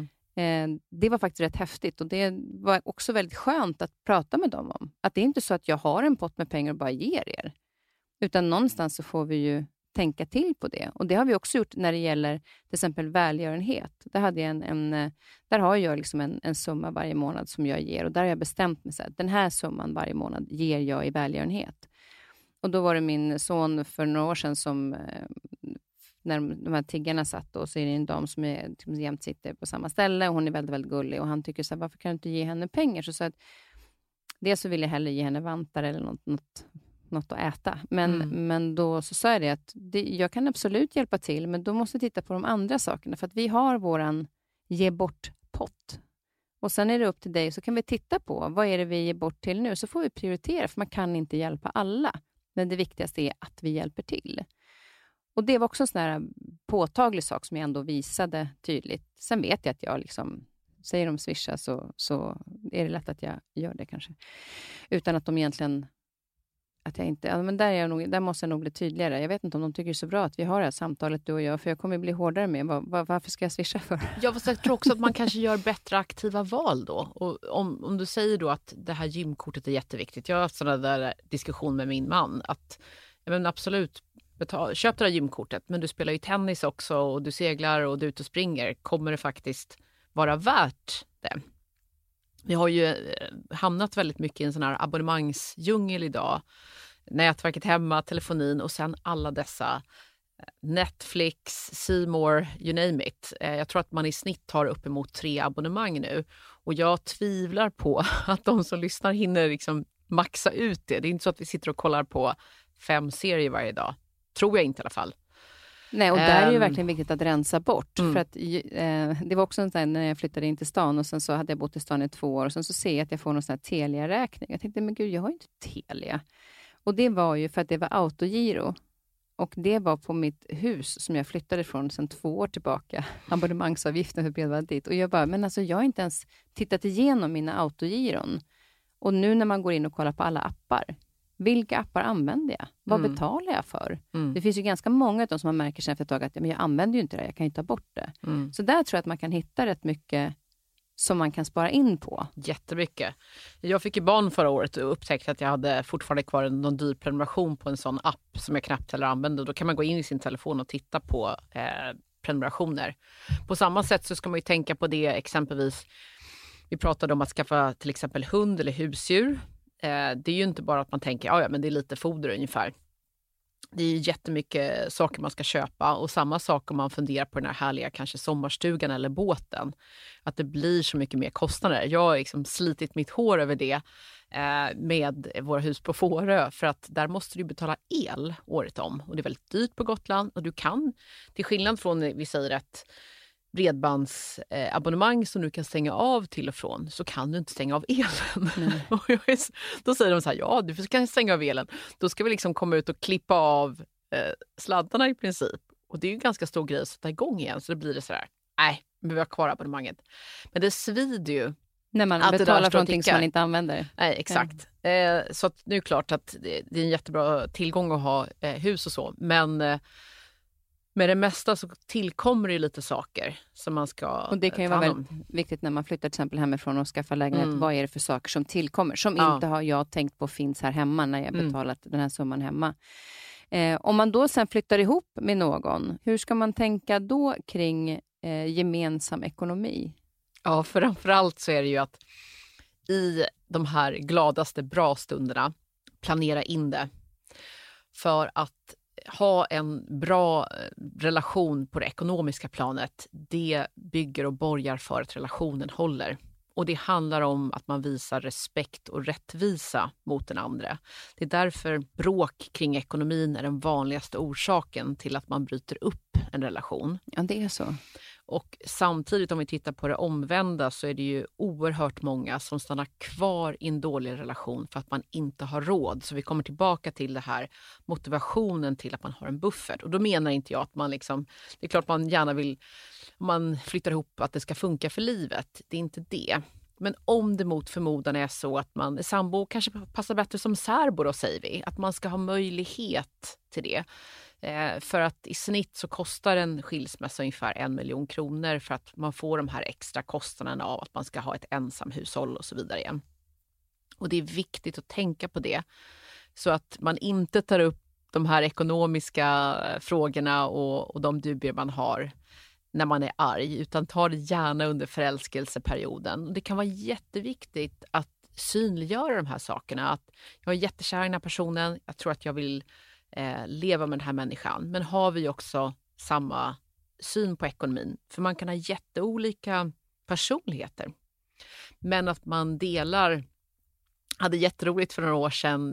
Det var faktiskt rätt häftigt, och det var också väldigt skönt att prata med dem om. Att det är inte så att jag har en pott med pengar och bara ger er, utan någonstans så får vi ju tänka till på det. Och det har vi också gjort när det gäller till exempel välgörenhet. Där hade jag där har jag liksom en summa varje månad som jag ger, och där har jag bestämt mig så här, den här summan varje månad ger jag i välgörenhet. Och då var det min son för några år sedan som, när de här tiggarna satt då, så är det en dam som är, liksom, jämt sitter på samma ställe, och hon är väldigt, väldigt gullig, och han tycker så här, varför kan du inte ge henne pengar? Så att dels så vill jag hellre ge henne vantar eller något att äta. Men då så sa jag det att jag kan absolut hjälpa till, men då måste jag titta på de andra sakerna, för att vi har våran ge bort-pott. Och sen är det upp till dig, så kan vi titta på vad är det vi ger bort till nu, så får vi prioritera, för man kan inte hjälpa alla. Men det viktigaste är att vi hjälper till. Och det var också en sån här påtaglig sak som jag ändå visade tydligt. Sen vet jag att jag liksom, säger de swisha så är det lätt att jag gör det kanske. Utan att de egentligen, att jag inte, ja, men där måste jag nog bli tydligare. Jag vet inte om de tycker det är så bra att vi har det här samtalet du och jag, för jag kommer bli hårdare med varför ska jag swisha för? Ja, fast jag tror också att man kanske gör bättre aktiva val då. Och om du säger då att det här gymkortet är jätteviktigt. Jag har haft sådana där diskussion med min man att, men absolut, köp det där gymkortet, men du spelar ju tennis också och du seglar och du är ute och springer. Kommer det faktiskt vara värt det? Vi har ju hamnat väldigt mycket i en sån här abonnemangsdjungel idag. Nätverket hemma, telefonin och sen alla dessa Netflix, C More, you name it. Jag tror att man i snitt har uppemot 3 abonnemang nu. Och jag tvivlar på att de som lyssnar hinner liksom maxa ut det. Det är inte så att vi sitter och kollar på 5 serier varje dag. Tror jag inte i alla fall. Nej, och där är ju verkligen viktigt att rensa bort. För att det var också en sån här, när jag flyttade in till stan och sen så hade jag bott i stan i 2 år och sen så ser jag att jag får någon sån här Telia-räkning. Jag tänkte, men gud, jag har ju inte Telia. Och det var ju för att det var autogiro. Och det var på mitt hus som jag flyttade från sedan 2 år tillbaka. Abonnemangsavgiften för bredband dit. Och jag bara, men alltså jag har inte ens tittat igenom mina autogiron. Och nu när man går in och kollar på alla appar. Vilka appar använder jag? Vad betalar jag för? Det finns ju ganska många av dem som man märker sen efter ett tag att men jag använder ju inte det, jag kan ju ta bort det. Så där tror jag att man kan hitta rätt mycket som man kan spara in på. Jättemycket. Jag fick ju barn förra året och upptäckte att jag hade fortfarande kvar någon dyr prenumeration på en sån app som jag knappt heller använde. Då kan man gå in i sin telefon och titta på prenumerationer. På samma sätt så ska man ju tänka på det exempelvis. Vi pratade om att skaffa till exempel hund eller husdjur. Det är ju inte bara att man tänker, ja men det är lite foder ungefär. Det är ju jättemycket saker man ska köpa och samma sak om man funderar på den här härliga kanske sommarstugan eller båten. Att det blir så mycket mer kostnader. Jag har liksom slitit mitt hår över det med våra hus på Fårö för att där måste du betala el året om. Och det är väldigt dyrt på Gotland och du kan, till skillnad från vi säger ett bredbandsabonnemang som du kan stänga av till och från så kan du inte stänga av elen. Då säger de så här, ja du kan stänga av elen. Då ska vi liksom komma ut och klippa av sladdarna i princip. Och det är ju en ganska stor grej att sätta igång igen så då blir det så här, nej, vi har kvar abonnemanget. Men det svider ju. När man betalar för någonting som man inte använder. Nej, exakt. Så att nu är det klart att det är en jättebra tillgång att ha hus och så. Men med det mesta så tillkommer det lite saker som man ska. Och det kan ju vara väldigt viktigt när man flyttar till exempel hemifrån och skaffar lägenhet. Vad är det för saker som tillkommer? Som inte har jag tänkt på finns här hemma när jag betalat den här summan hemma. Om man då sen flyttar ihop med någon, hur ska man tänka då kring gemensam ekonomi? Ja, framförallt så är det ju att i de här gladaste bra stunderna planera in det. För att ha en bra relation på det ekonomiska planet, det bygger och borgar för att relationen håller. Och det handlar om att man visar respekt och rättvisa mot den andra. Det är därför bråk kring ekonomin är den vanligaste orsaken till att man bryter upp en relation. Ja, det är så. Och samtidigt om vi tittar på det omvända så är det ju oerhört många som stannar kvar i en dålig relation för att man inte har råd. Så vi kommer tillbaka till det här motivationen till att man har en buffert. Och då menar inte jag att man liksom, det är klart man gärna vill, om man flyttar ihop att det ska funka för livet. Det är inte det. Men om det mot förmodan är så att man är sambo, kanske passar bättre som särbo då säger vi. Att man ska ha möjlighet till det. För att i snitt så kostar en skilsmässa ungefär 1 miljon kronor för att man får de här extra kostnaderna av att man ska ha ett ensamhushåll och så vidare igen. Och det är viktigt att tänka på det så att man inte tar upp de här ekonomiska frågorna och de dubier man har när man är arg utan tar det gärna under förälskelseperioden. Det kan vara jätteviktigt att synliggöra de här sakerna. Att jag är jättekär i den här personen, jag tror att jag vill leva med den här människan. Men har vi också samma syn på ekonomin? För man kan ha jätteolika personligheter. Men att man delar, hade jätteroligt för några år sedan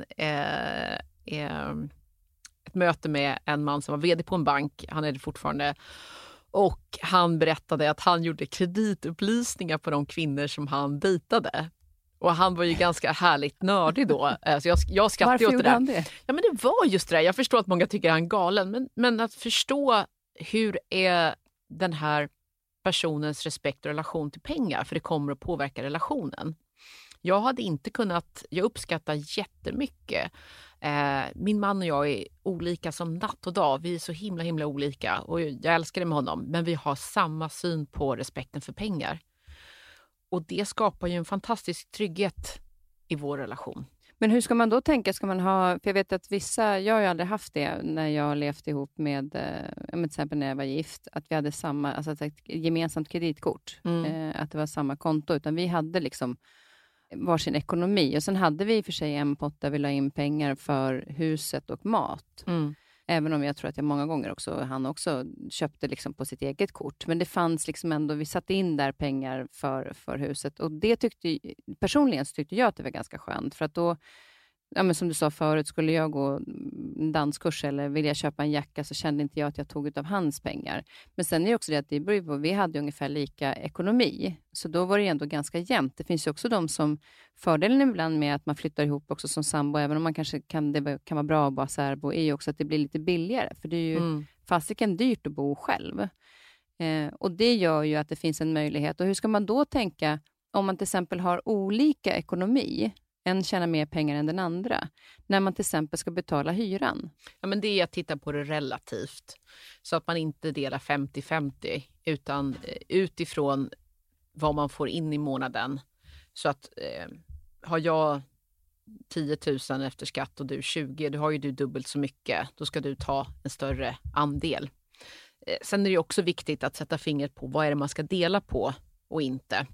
ett möte med en man som var vd på en bank. Han är det fortfarande. Och han berättade att han gjorde kreditupplysningar på de kvinnor som han dejtade. Och han var ju ganska härligt nördig då. Så jag skrattade åt det där. Varför gjorde han det? Ja, men det var just det där. Jag förstår att många tycker han är galen. Men att förstå hur är den här personens respekt och relation till pengar. För det kommer att påverka relationen. Jag hade inte kunnat, jag uppskattar jättemycket. Min man och jag är olika som natt och dag. Vi är så himla olika. Och jag älskar det med honom. Men vi har samma syn på respekten för pengar. Och det skapar ju en fantastisk trygghet i vår relation. Men hur ska man då tänka? Ska man ha, för jag vet att vissa, jag har ju aldrig haft det när jag har levt ihop med, till exempel när jag var gift, att vi hade samma, alltså ett gemensamt kreditkort. Att det var samma konto, utan vi hade liksom varsin ekonomi. Och sen hade vi i och för sig en pott där vi la in pengar för huset och mat. Även om jag tror att jag många gånger också, han också köpte liksom på sitt eget kort. Men det fanns liksom ändå, vi satte in där pengar för huset. Och det personligen så tyckte jag att det var ganska skönt. För att då ja, men som du sa förut, skulle jag gå en danskurs eller vill jag köpa en jacka, så kände inte jag att jag tog ut av hans pengar. Men sen är det också det att det beror på, vi hade ungefär lika ekonomi. Så då var det ändå ganska jämnt. Det finns ju också de som, fördelen ibland med att man flyttar ihop också som sambo, även om man kanske det kan vara bra att vara särbo, är ju också att det blir lite billigare. För det är ju fasiken dyrt att bo själv. Och det gör ju att det finns en möjlighet. Och hur ska man då tänka om man till exempel har olika ekonomi? En tjänar mer pengar än den andra. När man till exempel ska betala hyran. Ja, men det är att titta på det relativt. Så att man inte delar 50-50. Utan utifrån vad man får in i månaden. Så att har jag 10 000 efter skatt och du 20, då har ju du dubbelt så mycket. Då ska du ta en större andel. Sen är det också viktigt att sätta fingret på vad är det man ska dela på och inte.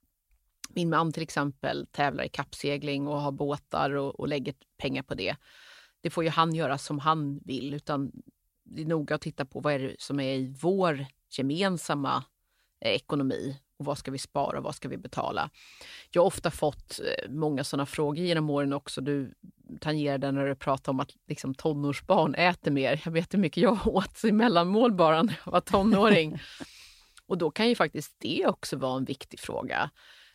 Min man till exempel tävlar i kappsegling och har båtar och lägger pengar på det. Det får ju han göra som han vill, utan det är noga att titta på vad är det som är i vår gemensamma ekonomi och vad ska vi spara och vad ska vi betala. Jag har ofta fått många sådana frågor genom åren också. Du tangerade när du pratar om att liksom, tonårsbarn äter mer. Jag vet hur mycket jag åt i mellanmål bara när jag var tonåring. Och då kan ju faktiskt det också vara en viktig fråga.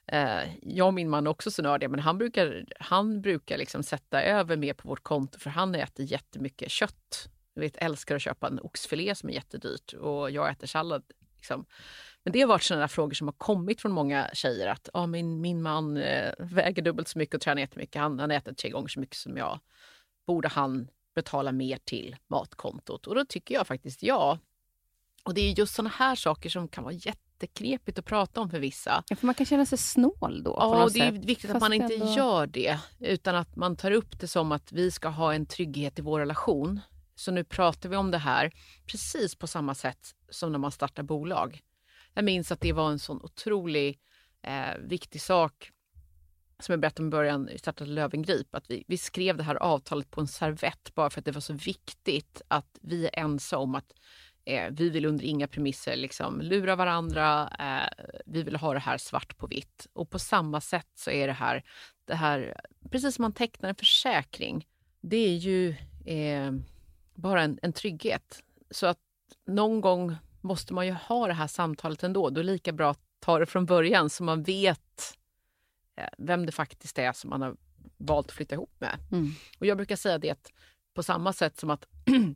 Jag och min man är också så nördiga, men han brukar liksom sätta över mer på vårt konto, för han äter jättemycket kött. Jag älskar att köpa en oxfilé som är jättedyrt, och jag äter sallad. Liksom. Men det har varit sådana frågor som har kommit från många tjejer, att min man väger dubbelt så mycket och tränar jättemycket. Han äter 3 gånger så mycket som jag. Borde han betala mer till matkontot? Och då tycker jag faktiskt ja. Och det är just sådana här saker som kan vara jätteknepigt att prata om för vissa. Ja, för man kan känna sig snål då. Ja, och det är viktigt att man inte gör det. Utan att man tar upp det som att vi ska ha en trygghet i vår relation. Så nu pratar vi om det här precis på samma sätt som när man startar bolag. Jag minns att det var en sån otrolig viktig sak som jag berättade om i början. Vi startade Löwengrip. Att vi skrev det här avtalet på en servett bara för att det var så viktigt att vi är ense om att vi vill under inga premisser liksom lura varandra. Vi vill ha det här svart på vitt. Och på samma sätt så är det här precis som man tecknar en försäkring. Det är ju bara en trygghet. Så att någon gång måste man ju ha det här samtalet ändå. Då är det lika bra att ta det från början så man vet vem det faktiskt är som man har valt att flytta ihop med. Och jag brukar säga det att på samma sätt som att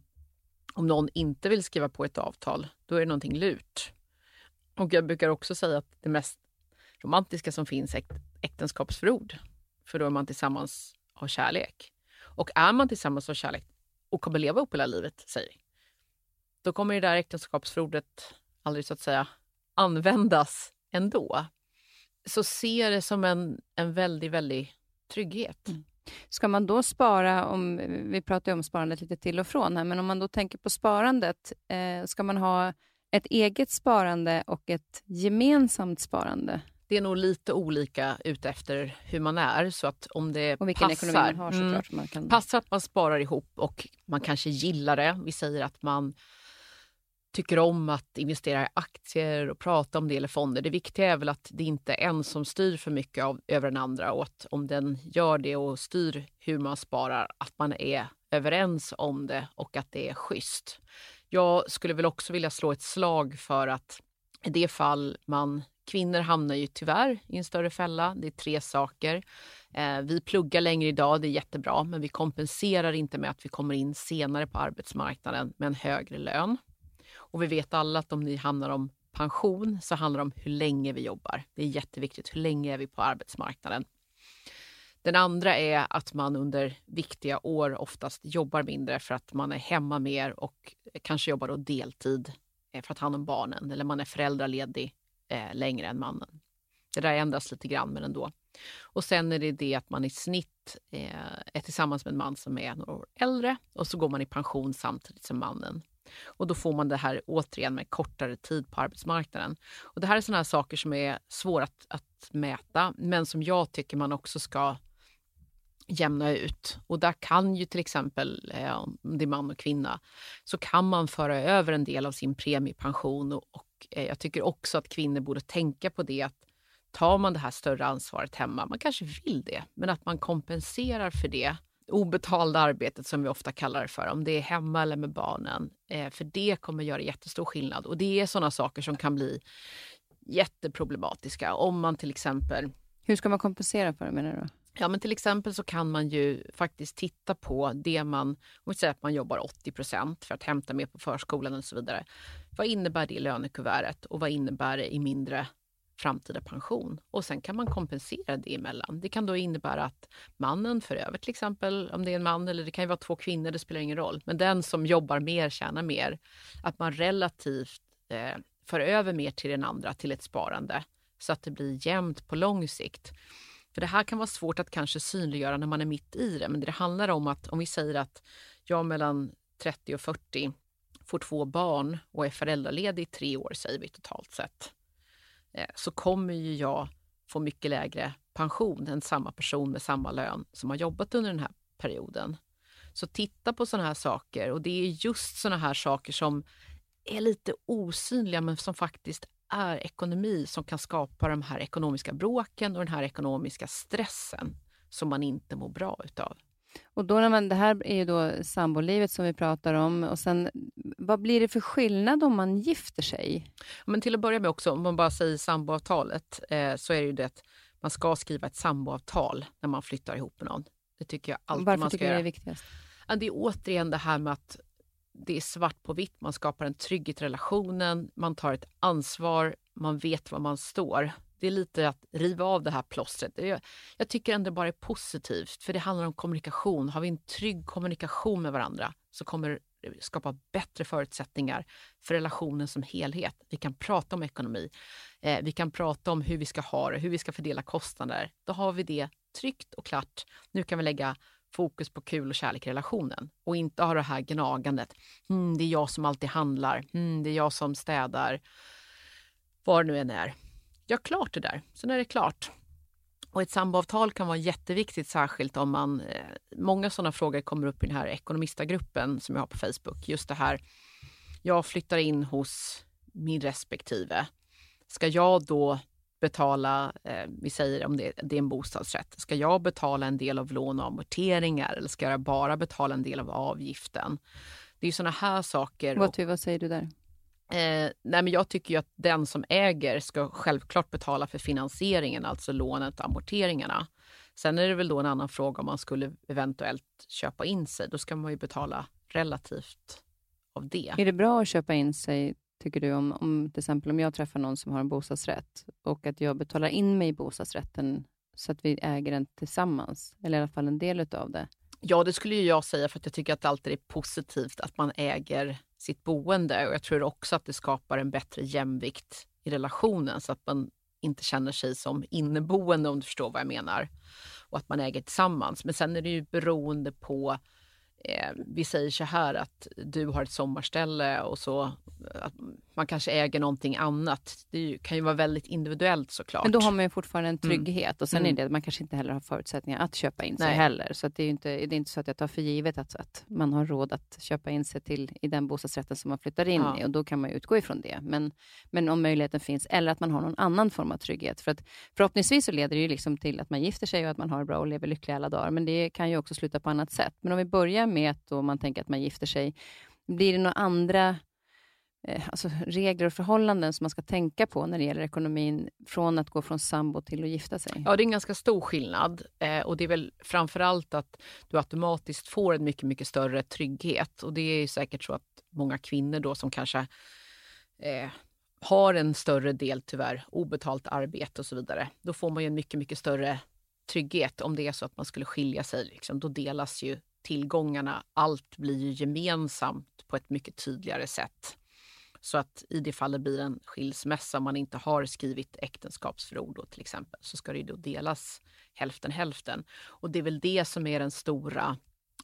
om någon inte vill skriva på ett avtal, då är det någonting lurt. Och jag brukar också säga att det mest romantiska som finns är äktenskapsförord. För då är man tillsammans av kärlek. Och är man tillsammans av kärlek och kommer leva upp hela livet, säger vi, då kommer det där äktenskapsförordet aldrig så att säga användas ändå. Så ser det som en väldigt, väldigt trygghet. Ska man då spara, vi pratar ju om sparandet lite till och från här, men om man då tänker på sparandet, ska man ha ett eget sparande och ett gemensamt sparande? Det är nog lite olika ut efter hur man är, så att om det och vilken passar, ekonomi man har såklart. Man kan... passar att man sparar ihop och man kanske gillar det. Vi säger att man tycker om att investera i aktier och prata om det eller fonder. Det viktiga är väl att det inte är en som styr för mycket över den andra, och att om den gör det och styr hur man sparar, att man är överens om det och att det är schysst. Jag skulle väl också vilja slå ett slag för att i det fall kvinnor hamnar ju tyvärr i en större fälla. Det är 3 saker. Vi pluggar längre idag, det är jättebra, men vi kompenserar inte med att vi kommer in senare på arbetsmarknaden med en högre lön. Och vi vet alla att om ni hamnar om pension så handlar det om hur länge vi jobbar. Det är jätteviktigt, hur länge är vi på arbetsmarknaden. Den andra är att man under viktiga år oftast jobbar mindre för att man är hemma mer och kanske jobbar då deltid för att hand om barnen, eller man är föräldraledig längre än mannen. Det där ändras lite grann, men ändå. Och sen är det att man i snitt är tillsammans med en man som är några år äldre, och så går man i pension samtidigt som mannen. Och då får man det här återigen med kortare tid på arbetsmarknaden. Och det här är sådana här saker som är svåra att mäta, men som jag tycker man också ska jämna ut. Och där kan ju till exempel, om det är man och kvinna, så kan man föra över en del av sin premiepension. Och jag tycker också att kvinnor borde tänka på det, att tar man det här större ansvaret hemma, man kanske vill det, men att man kompenserar för det obetalda arbetet som vi ofta kallar det för, om det är hemma eller med barnen. För det kommer göra jättestor skillnad. Och det är sådana saker som kan bli jätteproblematiska. Om man till exempel... Hur ska man kompensera för det, menar du? Ja, men till exempel så kan man ju faktiskt titta på det man... Om vi säger att man jobbar 80% för att hämta med på förskolan och så vidare. Vad innebär det i lönekuvertet och vad innebär det i mindre framtida pension? Och sen kan man kompensera det emellan. Det kan då innebära att mannen för över, till exempel om det är en man, eller det kan ju vara 2 kvinnor, det spelar ingen roll. Men den som jobbar mer tjänar mer. Att man relativt för över mer till den andra, till ett sparande. Så att det blir jämnt på lång sikt. För det här kan vara svårt att kanske synliggöra när man är mitt i det. Men det handlar om att om vi säger att jag mellan 30 och 40 får 2 barn och är föräldraledig i 3 år, säger vi totalt sett. Så kommer ju jag få mycket lägre pension än samma person med samma lön som har jobbat under den här perioden. Så titta på sådana här saker, och det är just sådana här saker som är lite osynliga men som faktiskt är ekonomi som kan skapa de här ekonomiska bråken och den här ekonomiska stressen som man inte mår bra utav. Och då det här är ju då sambolivet som vi pratar om, och sen vad blir det för skillnad om man gifter sig? Men till att börja med också, om man bara säger samboavtalet, så är det ju det att man ska skriva ett samboavtal när man flyttar ihop med någon. Det tycker jag alltid Varför man ska tycker göra. Du det är viktigast? Ja, det är återigen det här med att det är svart på vitt, man skapar en trygghet i relationen, man tar ett ansvar, man vet var man står. Det är lite att riva av det här plåstret. Jag tycker ändå bara är positivt, för det handlar om kommunikation. Har vi en trygg kommunikation med varandra så kommer det skapa bättre förutsättningar för relationen som helhet. Vi kan prata om ekonomi, vi kan prata om hur vi ska ha det, hur vi ska fördela kostnader. Då har vi det tryggt och klart. Nu kan vi lägga fokus på kul och kärlek i relationen och inte ha det här gnagandet. Det är jag som alltid handlar, det är jag som städar, var det nu än är. Ja, klart det där. Sen är det klart. Och ett samboavtal kan vara jätteviktigt, särskilt om man... många sådana frågor kommer upp i den här ekonomistagruppen som jag har på Facebook. Just det här, jag flyttar in hos min respektive. Ska jag då betala, vi säger om det är en bostadsrätt, ska jag betala en del av lån och amorteringar eller ska jag bara betala en del av avgiften? Det är ju sådana här saker. Vad säger du där? Nej, men jag tycker ju att den som äger ska självklart betala för finansieringen, alltså lånet och amorteringarna. Sen är det väl då en annan fråga om man skulle eventuellt köpa in sig. Då ska man ju betala relativt av det. Är det bra att köpa in sig, tycker du, om till exempel om jag träffar någon som har en bostadsrätt och att jag betalar in mig i bostadsrätten så att vi äger den tillsammans, eller i alla fall en del av det? Ja, det skulle ju jag säga, för att jag tycker att det alltid är positivt att man äger sitt boende, och jag tror också att det skapar en bättre jämvikt i relationen så att man inte känner sig som inneboende, om du förstår vad jag menar, och att man äger tillsammans. Men sen är det ju beroende på, vi säger så här att du har ett sommarställe och så att man kanske äger någonting annat. Det kan ju vara väldigt individuellt såklart. Men då har man ju fortfarande en trygghet och sen är det att man kanske inte heller har förutsättningar att köpa in sig heller. Så att det är inte så att jag tar för givet att man har råd att köpa in sig i den bostadsrätten som man flyttar in i, och då kan man ju utgå ifrån det. Men om möjligheten finns, eller att man har någon annan form av trygghet. För att förhoppningsvis så leder det ju liksom till att man gifter sig och att man har det bra och lever lyckliga alla dagar. Men det kan ju också sluta på annat sätt. Men om vi börjar med att då man tänker att man gifter sig, blir det några andra regler och förhållanden som man ska tänka på när det gäller ekonomin från att gå från sambo till att gifta sig? Ja, det är en ganska stor skillnad, och det är väl framförallt att du automatiskt får en mycket, mycket större trygghet, och det är säkert så att många kvinnor då som kanske har en större del tyvärr obetalt arbete och så vidare, då får man ju en mycket, mycket större trygghet. Om det är så att man skulle skilja sig, liksom, då delas ju tillgångarna, allt blir ju gemensamt på ett mycket tydligare sätt. Så att i det fallet blir en skilsmässa, om man inte har skrivit äktenskapsförord då, till exempel, så ska det ju då delas hälften. Och det är väl det som är den stora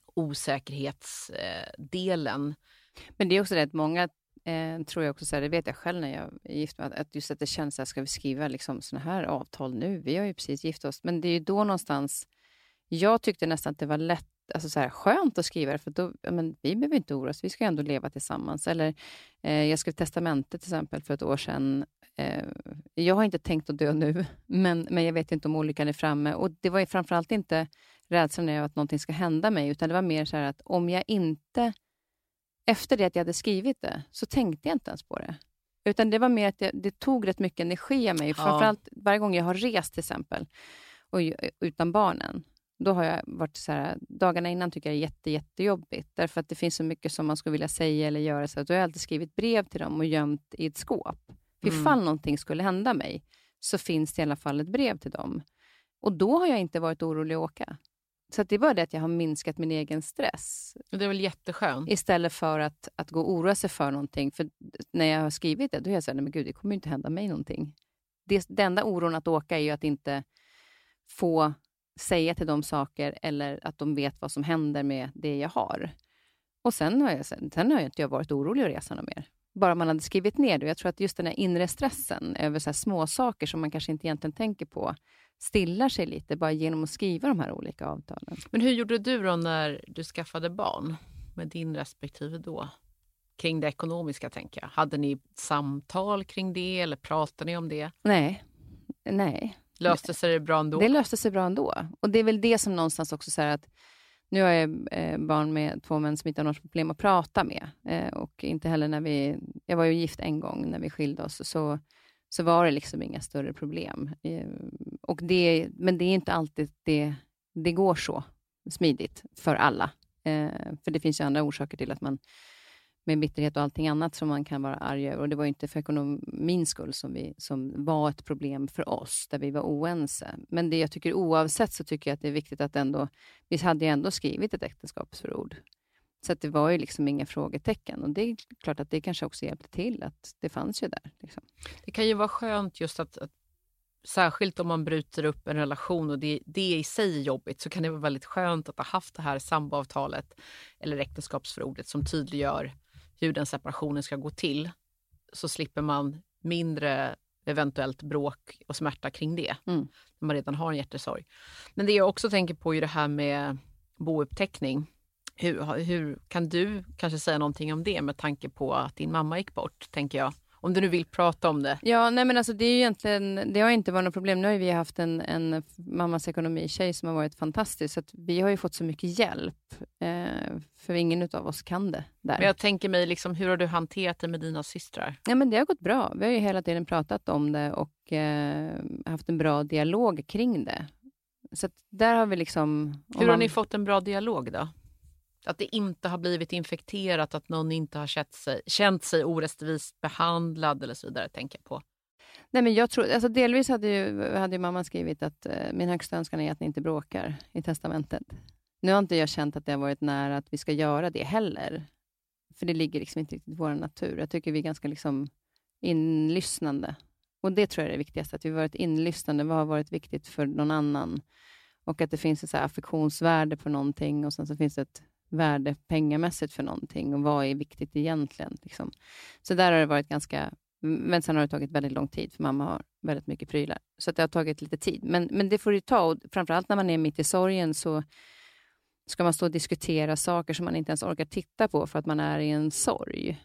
osäkerhetsdelen. Men det är också det att många tror jag också, så här, det vet jag själv när jag är gift med, att just att det känns att ska vi skriva liksom såna här avtal nu? Vi har ju precis gift oss. Men det är ju då någonstans, jag tyckte nästan att det var lätt, alltså så här, skönt att skriva det, för då, men vi behöver inte oroa oss, vi ska ändå leva tillsammans. Eller jag skrev testamentet till exempel för ett år sedan. Jag har inte tänkt att dö nu, men jag vet inte om olyckan är framme. Och det var ju framförallt inte rädslan över att någonting ska hända mig, utan det var mer så här att om jag inte, efter det att jag hade skrivit det, så tänkte jag inte ens på det. Utan det var mer att det tog rätt mycket energi av mig. Ja. Framförallt varje gång jag har rest till exempel, och utan barnen, då har jag varit så här, dagarna innan tycker jag är jättejobbigt. Därför att det finns så mycket som man skulle vilja säga eller göra. Så då har jag alltid skrivit brev till dem och gömt i ett skåp. Ifall någonting skulle hända mig, så finns det i alla fall ett brev till dem. Och då har jag inte varit orolig att åka. Så att det var det att jag har minskat min egen stress. Det är väl jätteskönt. Istället för att gå och oroa sig för någonting. För när jag har skrivit det, då är jag så här, nej men gud, det kommer ju inte hända mig någonting. Det enda oron att åka är ju att inte få säga till dem saker, eller att de vet vad som händer med det jag har. Och sen har jag inte varit orolig att resa något mer. Bara man hade skrivit ner det. Jag tror att just den här inre stressen över så här små saker som man kanske inte egentligen tänker på, stillar sig lite bara genom att skriva de här olika avtalen. Men hur gjorde du då när du skaffade barn med din respektive då? Kring det ekonomiska, tänker jag. Hade ni samtal kring det eller pratade ni om det? Nej. Löste sig det bra ändå? Det löste sig bra ändå. Och det är väl det som någonstans också så här att nu har jag barn med 2 män som inte har något problem att prata med. Och inte heller när jag var ju gift en gång när vi skilde oss, så var det liksom inga större problem. Men det är inte alltid det går så smidigt för alla. För det finns ju andra orsaker till att man, med bitterhet och allting annat som man kan vara arg över. Och det var ju inte för ekonomins skull som var ett problem för oss, där vi var oense. Men det jag tycker, oavsett, så tycker jag att det är viktigt att ändå, vi hade ju ändå skrivit ett äktenskapsförord. Så att det var ju liksom inga frågetecken. Och det är klart att det kanske också hjälpte till, att det fanns ju där. Liksom. Det kan ju vara skönt just att särskilt om man bryter upp en relation och det i sig är jobbigt, så kan det vara väldigt skönt att ha haft det här samboavtalet eller äktenskapsförordet som tydliggör hur den separationen ska gå till, så slipper man mindre eventuellt bråk och smärta kring det när man redan har en hjärtesorg. Men det jag också tänker på är det här med bouppteckning. Hur kan du kanske säga någonting om det med tanke på att din mamma gick bort, tänker jag? Om du nu vill prata om det. Ja, nej men alltså det är ju egentligen, det har inte varit något problem. Nu har vi haft en mammas ekonomi-tjej som har varit fantastisk. Så att vi har ju fått så mycket hjälp. För ingen av oss kan det där. Men jag tänker mig, liksom, hur har du hanterat det med dina systrar? Ja, men det har gått bra. Vi har ju hela tiden pratat om det och haft en bra dialog kring det. Så att där har vi liksom... Hur har ni fått en bra dialog då? Att det inte har blivit infekterat, att någon inte har känt sig orättvist behandlad eller så vidare, tänker jag på. Nej, men jag tror, alltså delvis hade ju mamma skrivit att min högsta önskan är att ni inte bråkar i testamentet. Nu har inte jag känt att det har varit nära att vi ska göra det heller. För det ligger liksom inte riktigt i vår natur. Jag tycker vi är ganska liksom inlyssnande. Och det tror jag är det viktigaste, att vi har varit inlyssnande. Vad har varit viktigt för någon annan? Och att det finns ett så här affektionsvärde på någonting, och sen så finns det ett värde pengamässigt för någonting, och vad är viktigt egentligen liksom. Så där har det varit ganska, men sen har det tagit väldigt lång tid, för mamma har väldigt mycket prylar, så att det har tagit lite tid, men det får ju ta, och framförallt när man är mitt i sorgen så ska man stå och diskutera saker som man inte ens orkar titta på för att man är i en sorg.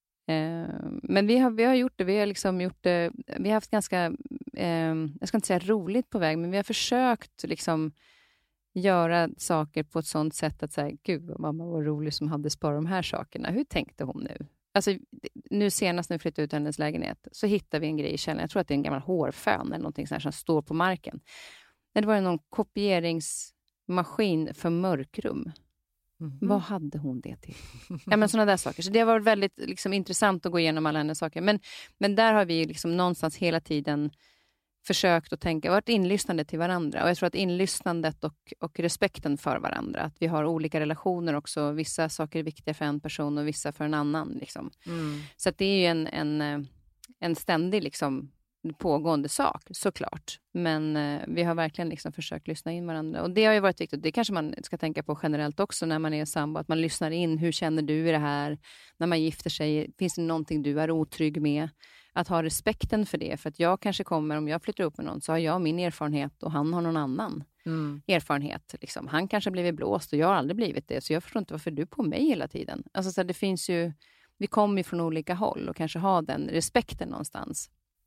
Men vi har gjort det, vi har haft ganska jag ska inte säga roligt på väg, men vi har försökt liksom göra saker på ett sånt sätt att säga, gud vad mamma var rolig som hade sparat de här sakerna. Hur tänkte hon nu? Alltså, nu senast när vi flyttade ut hennes lägenhet så hittade vi en grej i källaren. Jag tror att det är en gammal hårfön eller någonting sånt som står på marken. Det var någon kopieringsmaskin för mörkrum. Vad hade hon det till? Ja, men sådana där saker. Så det har varit väldigt liksom intressant att gå igenom alla hennes saker. Men där har vi liksom någonstans hela tiden försökt att tänka, varit inlyssnande till varandra. Och jag tror att inlyssnandet och respekten för varandra, att vi har olika relationer också. Vissa saker är viktiga för en person och vissa för en annan. Liksom. Så att det är ju en ständig liksom, pågående sak, såklart. Men vi har verkligen liksom försökt lyssna in varandra. Och det har ju varit viktigt. Det kanske man ska tänka på generellt också när man är sambo. Att man lyssnar in, hur känner du i det här? När man gifter sig, finns det någonting du är otrygg med? att ha respekten för det. För att jag kanske kommer, om jag flyttar upp med någon, så har jag min erfarenhet och han har någon annan erfarenhet. Liksom. Han kanske har blivit blåst och jag har aldrig blivit det. Så jag förstår inte varför du är på mig hela tiden. Alltså, så det finns ju, vi kommer ju från olika håll och kanske ha den respekten någonstans.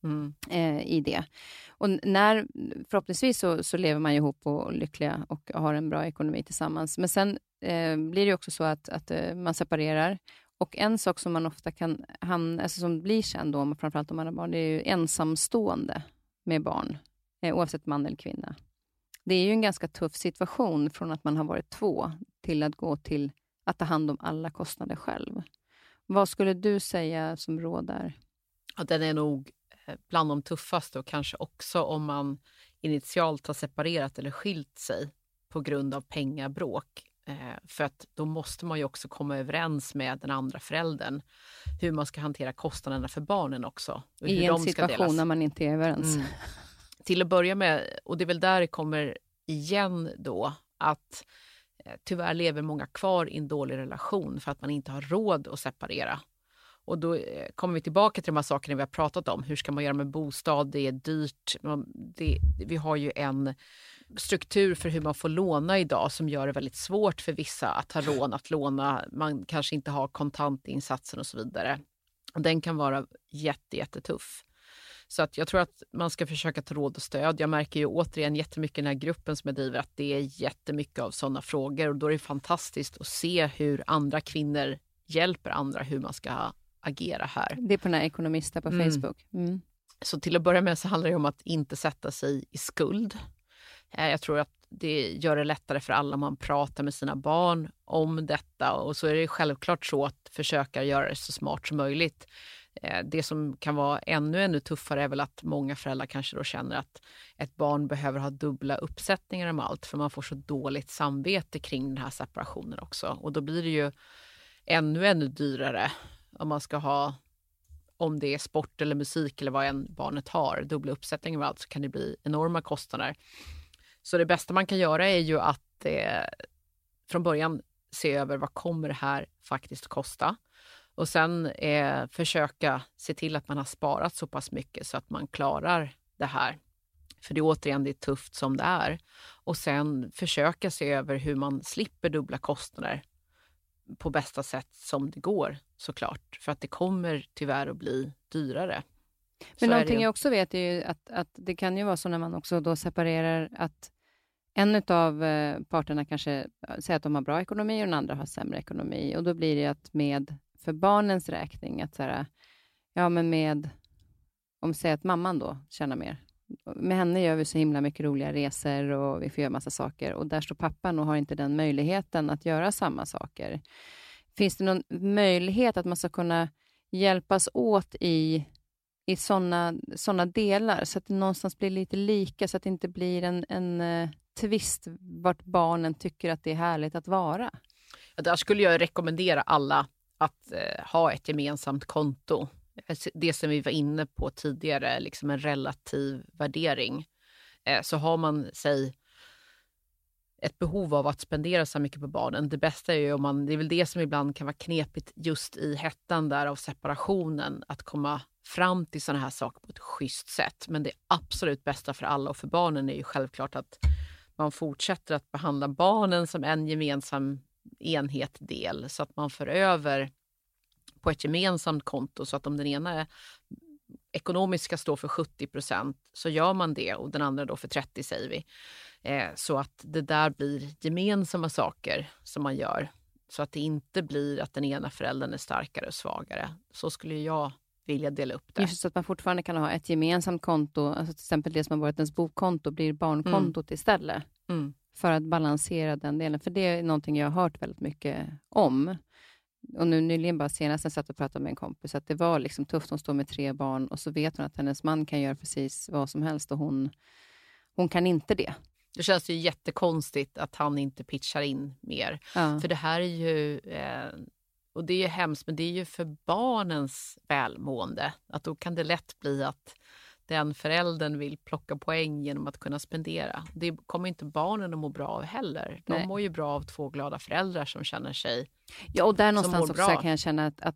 I det. Och förhoppningsvis så lever man ihop och lyckliga och har en bra ekonomi tillsammans. Men sen blir det också så att man separerar. Och en sak som man ofta kan som blir känd då, framförallt om man har barn, det är ju ensamstående med barn, oavsett man eller kvinna. Det är ju en ganska tuff situation från att man har varit 2 till att gå till att ta hand om alla kostnader själv. Vad skulle du säga som råd där? Ja, den är nog bland de tuffaste, och kanske också om man initialt har separerat eller skilt sig på grund av pengabråk. För att då måste man ju också komma överens med den andra föräldern hur man ska hantera kostnaderna för barnen också. I en situation när man inte är överens. Till att börja med, och det är väl där det kommer igen då, att tyvärr lever många kvar i en dålig relation för att man inte har råd att separera. Och då kommer vi tillbaka till de här sakerna vi har pratat om. Hur ska man göra med bostad? Det är dyrt. Vi har ju en struktur för hur man får låna idag som gör det väldigt svårt för vissa att ha råd att låna. Man kanske inte har kontantinsatsen och så vidare. Och den kan vara jättetuff. Så att jag tror att man ska försöka ta råd och stöd. Jag märker ju återigen jättemycket i den här gruppen som jag driver att det är jättemycket av sådana frågor. Och då är det fantastiskt att se hur andra kvinnor hjälper andra hur man ska agera här. Det är på den här ekonomista på Facebook. Så till att börja med så handlar det om att inte sätta sig i skuld. Jag tror att det gör det lättare för alla om man pratar med sina barn om detta. Och så är det självklart så att försöka göra det så smart som möjligt. Det som kan vara ännu tuffare är väl att många föräldrar kanske då känner att ett barn behöver ha dubbla uppsättningar om allt. För man får så dåligt samvete kring den här separationen också. Och då blir det ju ännu dyrare om man ska ha, om det är sport eller musik eller vad barnet har, dubbla uppsättningar av allt, så kan det bli enorma kostnader. Så det bästa man kan göra är ju att från början se över vad kommer det här faktiskt kosta. Och sen försöka se till att man har sparat så pass mycket så att man klarar det här. För det är återigen, det är tufft som det är. Och sen försöka se över hur man slipper dubbla kostnader på bästa sätt som det går, såklart. För att det kommer tyvärr att bli dyrare. Men någonting jag också vet är ju att det kan ju vara så när man också då separerar att en av parterna kanske säger att de har bra ekonomi och den andra har sämre ekonomi. Och då blir det att för barnens räkning att så här, ja men om vi säger att mamman då tjänar mer. Med henne gör vi så himla mycket roliga resor och vi får göra massa saker. Och där står pappan och har inte den möjligheten att göra samma saker. Finns det någon möjlighet att man ska kunna hjälpas åt i såna delar så att det någonstans blir lite lika, så att det inte blir en twist vart barnen tycker att det är härligt att vara? Ja, där skulle jag rekommendera alla att ha ett gemensamt konto. Det som vi var inne på tidigare, liksom en relativ värdering. Så har man ett behov av att spendera så mycket på barnen. Det bästa är ju det är väl det som ibland kan vara knepigt just i hettan där av separationen, att komma fram till sådana här saker på ett schysst sätt. Men det absolut bästa för alla och för barnen är ju självklart att man fortsätter att behandla barnen som en gemensam enhetdel, så att man för över på ett gemensamt konto, så att om den ena ekonomiskt ska stå för 70% så gör man det, och den andra då för 30% säger vi. Så att det där blir gemensamma saker som man gör, så att det inte blir att den ena föräldern är starkare och svagare. Så skulle jag vilja dela upp det. Just så att man fortfarande kan ha ett gemensamt konto, alltså till exempel det som har varit ens bokkonto blir barnkontot istället. För att balansera den delen. För det är någonting jag har hört väldigt mycket om. Och nu nyligen bara senast jag satt och pratade med en kompis att det var liksom tufft. Hon står med 3 barn och så vet hon att hennes man kan göra precis vad som helst och hon kan inte det. Det känns ju jättekonstigt att han inte pitchar in mer. Ja. För det här är ju, och det är ju hemskt, men det är ju för barnens välmående. Att då kan det lätt bli att den föräldern vill plocka poäng genom att kunna spendera. Det kommer inte barnen att må bra av heller. De mår ju bra av 2 glada föräldrar som känner sig. Ja, och där någonstans också kan jag känna att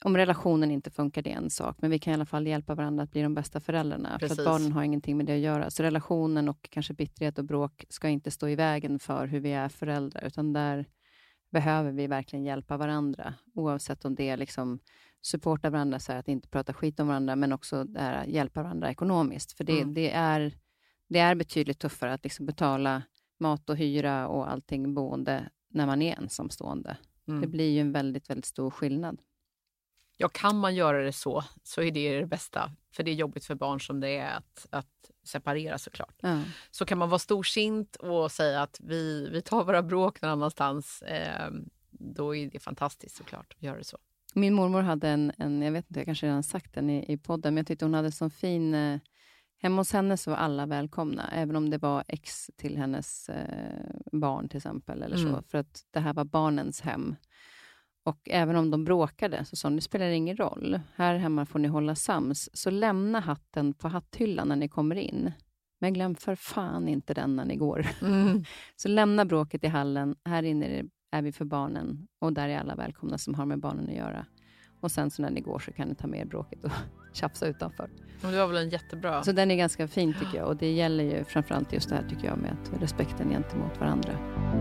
om relationen inte funkar, det är en sak. Men vi kan i alla fall hjälpa varandra att bli de bästa föräldrarna. Precis. För att barnen har ingenting med det att göra. Så relationen och kanske bitterhet och bråk ska inte stå i vägen för hur vi är föräldrar. Utan där behöver vi verkligen hjälpa varandra. Oavsett om det är liksom supporta varandra, så här att inte prata skit om varandra. Men också där hjälpa varandra ekonomiskt. För det är betydligt tuffare att liksom betala mat och hyra och allting boende när man är ensamstående. Det blir ju en väldigt, väldigt stor skillnad. Ja, kan man göra det så är det bästa. För det är jobbigt för barn som det är att separera såklart. Ja. Så kan man vara storsint och säga att vi tar våra bråk någon annanstans. Då är det fantastiskt såklart att göra det så. Min mormor hade en jag vet inte, jag kanske redan sagt den i podden, men jag tyckte hon hade så fin... Hemma hos henne så var alla välkomna, även om det var ex till hennes barn till exempel. Eller så, för att det här var barnens hem. Och även om de bråkade så sa hon, det spelar ingen roll. Här hemma får ni hålla sams. Så lämna hatten på hatthyllan när ni kommer in. Men glöm för fan inte den när ni går. Så lämna bråket i hallen. Här inne är vi för barnen. Och där är alla välkomna som har med barnen att göra. Och sen så när ni går så kan ni ta med bråket och tjafsa utanför. Och det var väl en jättebra... Så den är ganska fin tycker jag. Och det gäller ju framförallt just det här tycker jag med att respekten gentemot varandra.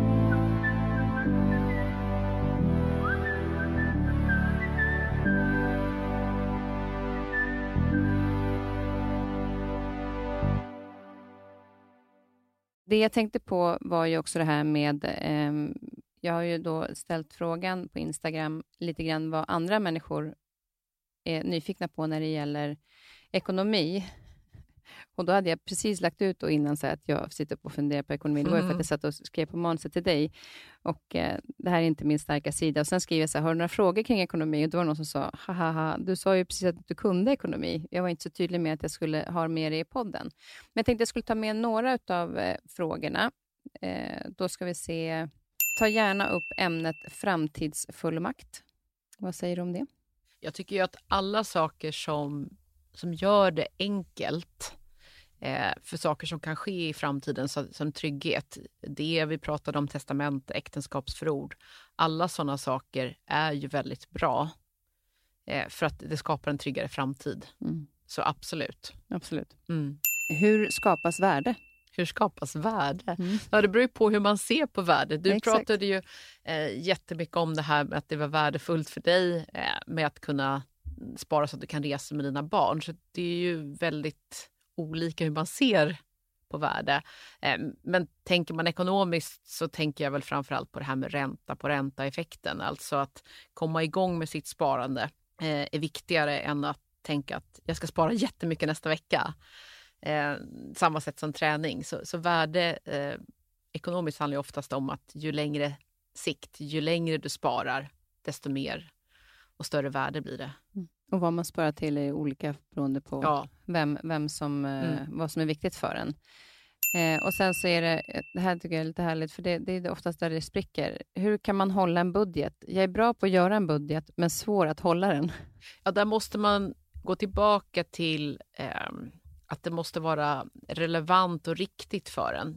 Det jag tänkte på var ju också det här med... jag har ju då ställt frågan på Instagram lite grann vad andra människor är nyfikna på när det gäller ekonomi. Och då hade jag precis lagt ut och innan så att jag sitter på och funderar på ekonomi. Det var ju för att jag satt och skrev på manuset till dig. Och det här är inte min starka sida. Och sen skriver jag så här, har du några frågor kring ekonomi? Och då var någon som sa, haha, du sa ju precis att du kunde ekonomi. Jag var inte så tydlig med att jag skulle ha med det i podden. Men jag tänkte att jag skulle ta med några av frågorna. Då ska vi se... Ta gärna upp ämnet framtidsfullmakt. Vad säger du om det? Jag tycker ju att alla saker som gör det enkelt för saker som kan ske i framtiden som trygghet, det vi pratade om testament, äktenskapsförord, alla sådana saker är ju väldigt bra för att det skapar en tryggare framtid. Så absolut. Absolut. Hur skapas värde? Hur skapas värde? Ja, det beror ju på hur man ser på värde. Du pratade ju jättemycket om det här med att det var värdefullt för dig med att kunna spara så att du kan resa med dina barn. Så det är ju väldigt olika hur man ser på värde. Men tänker man ekonomiskt så tänker jag väl framförallt på det här med ränta på ränta-effekten. Alltså att komma igång med sitt sparande är viktigare än att tänka att jag ska spara jättemycket nästa vecka. Samma sätt som träning. Så värde ekonomiskt handlar ju oftast om att ju längre sikt, ju längre du sparar, desto mer och större värde blir det. Och vad man sparar till är olika beroende på vem som, vad som är viktigt för en. Och sen så är det här tycker jag är lite härligt, för det är oftast där det spricker. Hur kan man hålla en budget? Jag är bra på att göra en budget, men svår att hålla den. Ja, där måste man gå tillbaka till att det måste vara relevant och riktigt för en.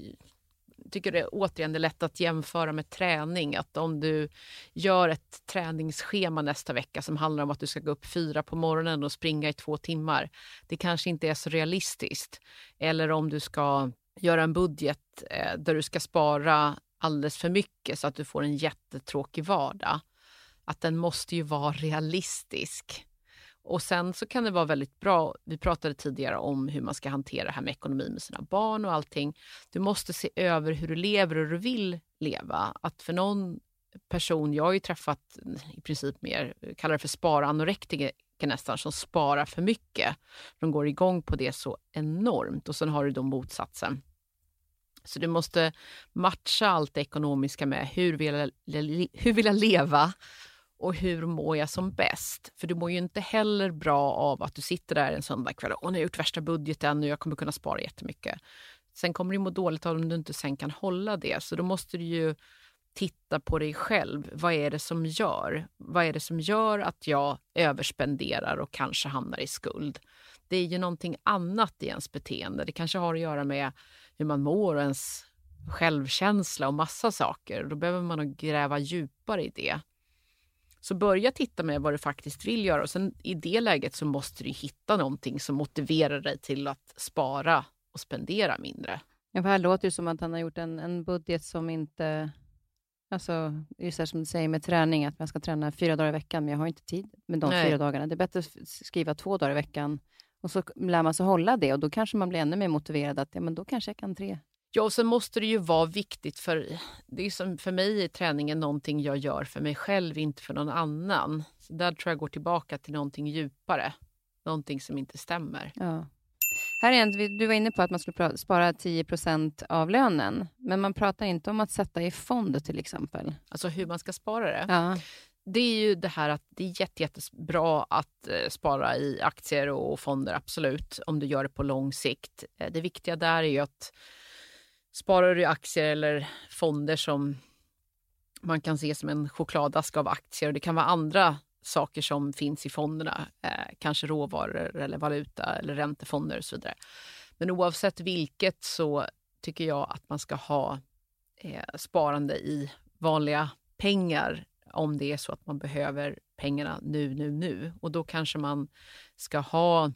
Jag tycker det är återigen det är lätt att jämföra med träning. Att om du gör ett träningsschema nästa vecka som handlar om att du ska gå upp 4 på morgonen och springa i 2 timmar. Det kanske inte är så realistiskt. Eller om du ska göra en budget där du ska spara alldeles för mycket så att du får en jättetråkig vardag. Att den måste ju vara realistisk. Och sen så kan det vara väldigt bra, vi pratade tidigare om hur man ska hantera det här med ekonomi med sina barn och allting. Du måste se över hur du lever och hur du vill leva. Att för någon person, jag har ju träffat i princip mer, kallar det för sparanorektiker nästan, som sparar för mycket. De går igång på det så enormt och sen har du då motsatsen. Så du måste matcha allt det ekonomiska med hur vill jag leva och hur mår jag som bäst. För du mår ju inte heller bra av att du sitter där en söndagkväll och nu har jag gjort värsta budgeten och jag kommer kunna spara jättemycket. Sen kommer du må dåligt om du inte sen kan hålla det. Så då måste du ju titta på dig själv. Vad är det som gör? Vad är det som gör att jag överspenderar och kanske hamnar i skuld? Det är ju någonting annat i ens beteende. Det kanske har att göra med hur man mår och ens självkänsla och massa saker. Då behöver man gräva djupare i det. Så börja titta med vad du faktiskt vill göra och sen i det läget så måste du hitta någonting som motiverar dig till att spara och spendera mindre. Ja, för här låter det som att han har gjort en budget som inte... Alltså, det är så här som du säger med träning, att man ska träna 4 dagar i veckan, men jag har inte tid med de 4 dagarna. Det är bättre att skriva 2 dagar i veckan och så lär man sig hålla det och då kanske man blir ännu mer motiverad att ja, men då kanske jag kan 3. Ja, och så måste det ju vara viktigt för det är som för mig i träningen någonting jag gör för mig själv, inte för någon annan. Så där tror jag går tillbaka till någonting djupare, någonting som inte stämmer. Ja. Här är du var inne på att man skulle spara 10% av lönen, men man pratar inte om att sätta i fond till exempel. Alltså hur man ska spara det. Ja. Det är ju det här att det är jättebra att spara i aktier och fonder, absolut, om du gör det på lång sikt. Det viktiga där är ju att sparar du i aktier eller fonder som man kan se som en chokladask av aktier, och det kan vara andra saker som finns i fonderna, kanske råvaror eller valuta eller räntefonder och så vidare. Men oavsett vilket så tycker jag att man ska ha sparande i vanliga pengar om det är så att man behöver pengarna nu. Och då kanske man ska ha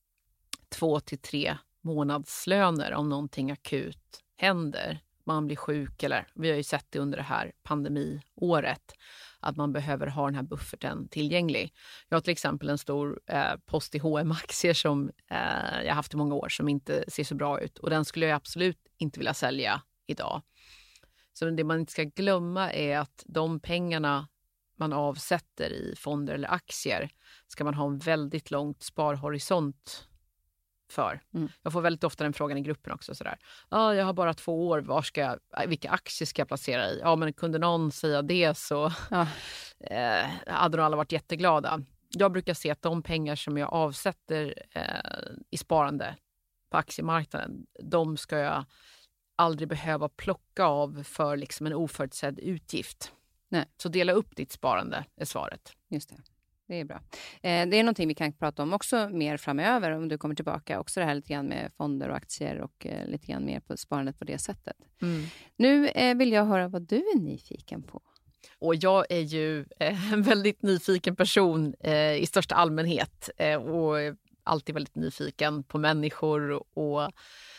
2 till 3 månadslöner om någonting akut händer. Man blir sjuk eller vi har ju sett det under det här pandemiåret att man behöver ha den här bufferten tillgänglig. Jag har till exempel en stor post i H&M-aktier som jag har haft i många år som inte ser så bra ut och den skulle jag absolut inte vilja sälja idag. Så det man inte ska glömma är att de pengarna man avsätter i fonder eller aktier ska man ha en väldigt långt sparhorisont för. Jag får väldigt ofta den frågan i gruppen också. Sådär. Jag har bara 2 år, vilka aktier ska jag placera i? Ja, men kunde någon säga det så hade de alla varit jätteglada. Jag brukar se att de pengar som jag avsätter i sparande på aktiemarknaden, de ska jag aldrig behöva plocka av för liksom en oförutsedd utgift. Nej. Så dela upp ditt sparande är svaret. Just det. Det är bra. Det är någonting vi kan prata om också mer framöver om du kommer tillbaka. Också det här lite grann med fonder och aktier och lite grann mer på sparandet på det sättet. Nu vill jag höra vad du är nyfiken på. Och jag är ju en väldigt nyfiken person i största allmänhet och alltid väldigt nyfiken på människor och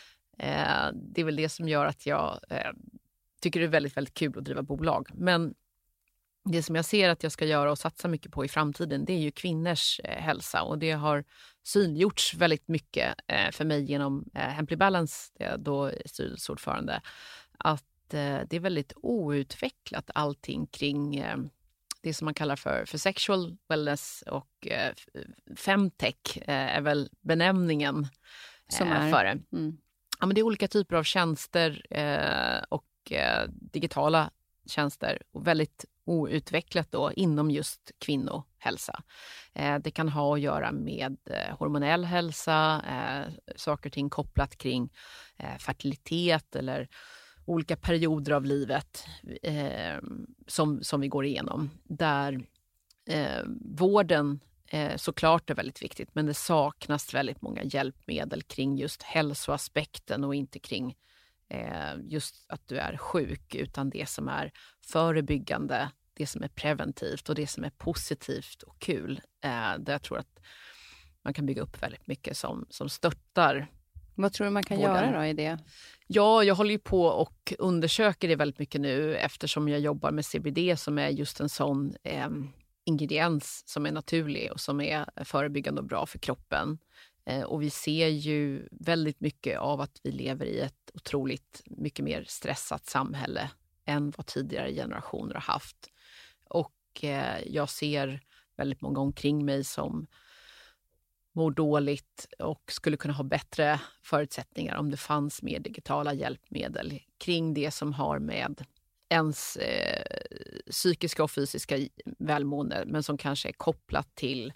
det är väl det som gör att jag tycker det är väldigt, väldigt kul att driva bolag. Men det som jag ser att jag ska göra och satsa mycket på i framtiden, det är ju kvinnors hälsa. Och det har synliggjorts väldigt mycket för mig genom Hemply Balance, det är då styrelseordförande, att det är väldigt outvecklat allting kring det som man kallar för sexual wellness och femtech är väl benämningen som är för det. Ja, men det är olika typer av tjänster och digitala tjänster och väldigt outvecklat då inom just kvinnohälsa. Det kan ha att göra med hormonell hälsa, saker och ting kopplat kring fertilitet eller olika perioder av livet som vi går igenom. Där vården såklart är väldigt viktigt, men det saknas väldigt många hjälpmedel kring just hälsoaspekten och inte kring just att du är sjuk, utan det som är förebyggande, det som är preventivt och det som är positivt och kul. Där jag tror att man kan bygga upp väldigt mycket som stöttar. Vad tror du man kan göra då i det? Ja, jag håller ju på och undersöker det väldigt mycket nu eftersom jag jobbar med CBD som är just en sån ingrediens som är naturlig och som är förebyggande och bra för kroppen. Och vi ser ju väldigt mycket av att vi lever i ett otroligt mycket mer stressat samhälle än vad tidigare generationer har haft. Och jag ser väldigt många omkring mig som mår dåligt och skulle kunna ha bättre förutsättningar om det fanns mer digitala hjälpmedel kring det som har med ens psykiska och fysiska välmående, men som kanske är kopplat till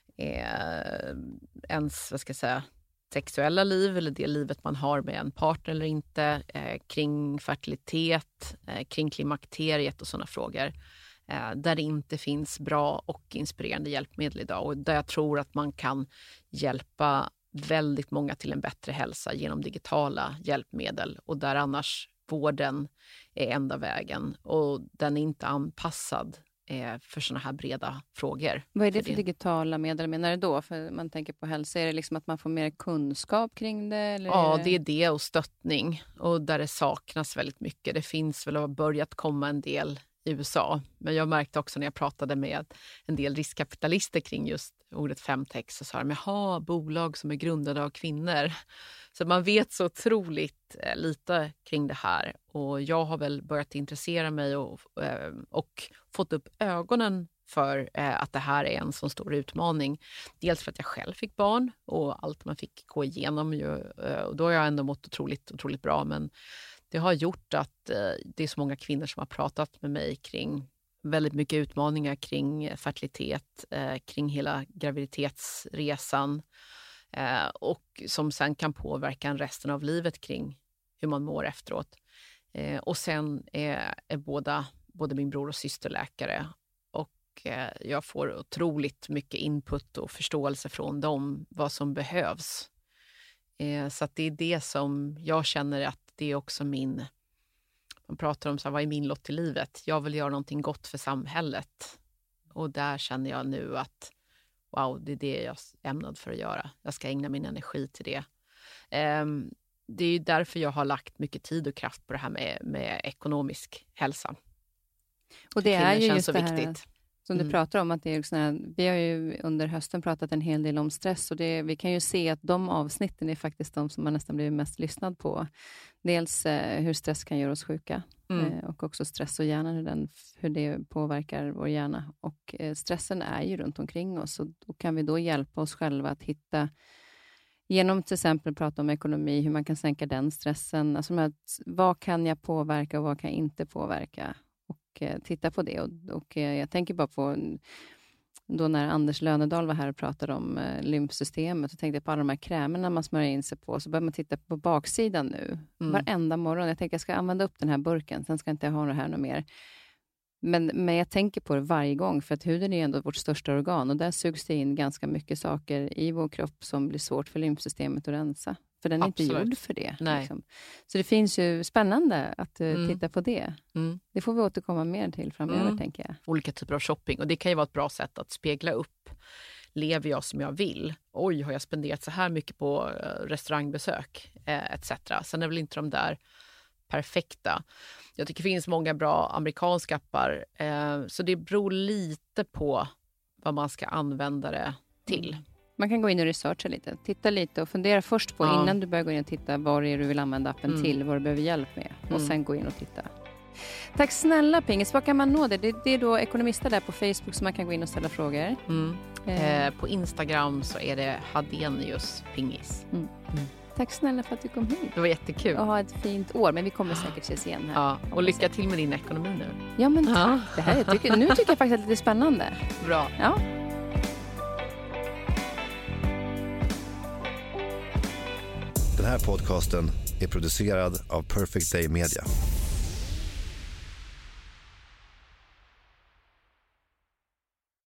ens, sexuella liv eller det livet man har med en partner eller inte, kring fertilitet, kring klimakteriet och sådana frågor. Där det inte finns bra och inspirerande hjälpmedel idag och där jag tror att man kan hjälpa väldigt många till en bättre hälsa genom digitala hjälpmedel och där annars vården är enda vägen och den är inte anpassad för såna här breda frågor. Vad är det för digitala medel menar du då? För man tänker på hälsa, är det liksom att man får mer kunskap kring det? Eller ja, det är det och stöttning. Och där det saknas väldigt mycket. Det finns väl och har börjat komma en del i USA. Men jag märkte också när jag pratade med en del riskkapitalister kring just ordet femtex, så sa de, jaha, bolag som är grundade av kvinnor. Så man vet så otroligt lite kring det här. Och jag har väl börjat intressera mig och fått upp ögonen för att det här är en så stor utmaning. Dels för att jag själv fick barn och allt man fick gå igenom. Och då har jag ändå mått otroligt bra. Men det har gjort att det är så många kvinnor som har pratat med mig kring väldigt mycket utmaningar kring fertilitet, kring hela graviditetsresan och som sen kan påverka resten av livet kring hur man mår efteråt. Och sen är både min bror och syster läkare och jag får otroligt mycket input och förståelse från dem vad som behövs. Så att det är det som jag känner att det är också man pratar om så här, vad är min lott i livet? Jag vill göra någonting gott för samhället. Och där känner jag nu att wow, det är det jag är ämnad för att göra. Jag ska ägna min energi till det. Det är därför jag har lagt mycket tid och kraft på det här med ekonomisk hälsa. Och det är ju just så det här viktigt. Som du pratar om, att det är såna här, vi har ju under hösten pratat en hel del om stress och vi kan ju se att de avsnitten är faktiskt de som man nästan blivit mest lyssnad på. Dels hur stress kan göra oss sjuka och också stress och hjärnan, hur det påverkar vår hjärna. Och stressen är ju runt omkring oss och då kan vi då hjälpa oss själva att hitta, genom till exempel prata om ekonomi, hur man kan sänka den stressen. Alltså vad kan jag påverka och vad kan jag inte påverka? Och titta på det. Och jag tänker bara på då när Anders Lönedal var här och pratade om lymfsystemet, och tänkte på alla de här krämerna man smörjer in sig på. Så börjar man titta på baksidan nu. Varenda morgon. Jag tänker jag ska använda upp den här burken. Sen ska inte jag ha det här något mer. Men jag tänker på det varje gång. För att huden är ändå vårt största organ. Och där sugs det in ganska mycket saker i vår kropp som blir svårt för lymfsystemet att rensa. För den är inte gjord för det. Liksom. Så det finns ju spännande att titta på det. Det får vi återkomma mer till framöver, tänker jag. Olika typer av shopping. Och det kan ju vara ett bra sätt att spegla upp. Lever jag som jag vill? Oj, har jag spenderat så här mycket på restaurangbesök? Etc. Sen är väl inte de där perfekta. Jag tycker det finns många bra amerikanska appar. Så det beror lite på vad man ska använda det till. Man kan gå in och researcha lite. Titta lite och fundera först på innan du börjar gå in och titta vad det är du vill använda appen till. Vad du behöver hjälp med. Och sen gå in och titta. Tack snälla Pingis. Vad kan man nå det? Det är då ekonomister där på Facebook som man kan gå in och ställa frågor. På Instagram så är det Hadenius Pingis. Tack snälla för att du kom hit. Det var jättekul. Och ha ett fint år. Men vi kommer säkert ses igen här. Ja, och lycka till med din ekonomi nu. Ja, men tack. Det här nu tycker jag faktiskt att det är spännande. Bra. Ja. Den här podcasten är producerad av Perfect Day Media.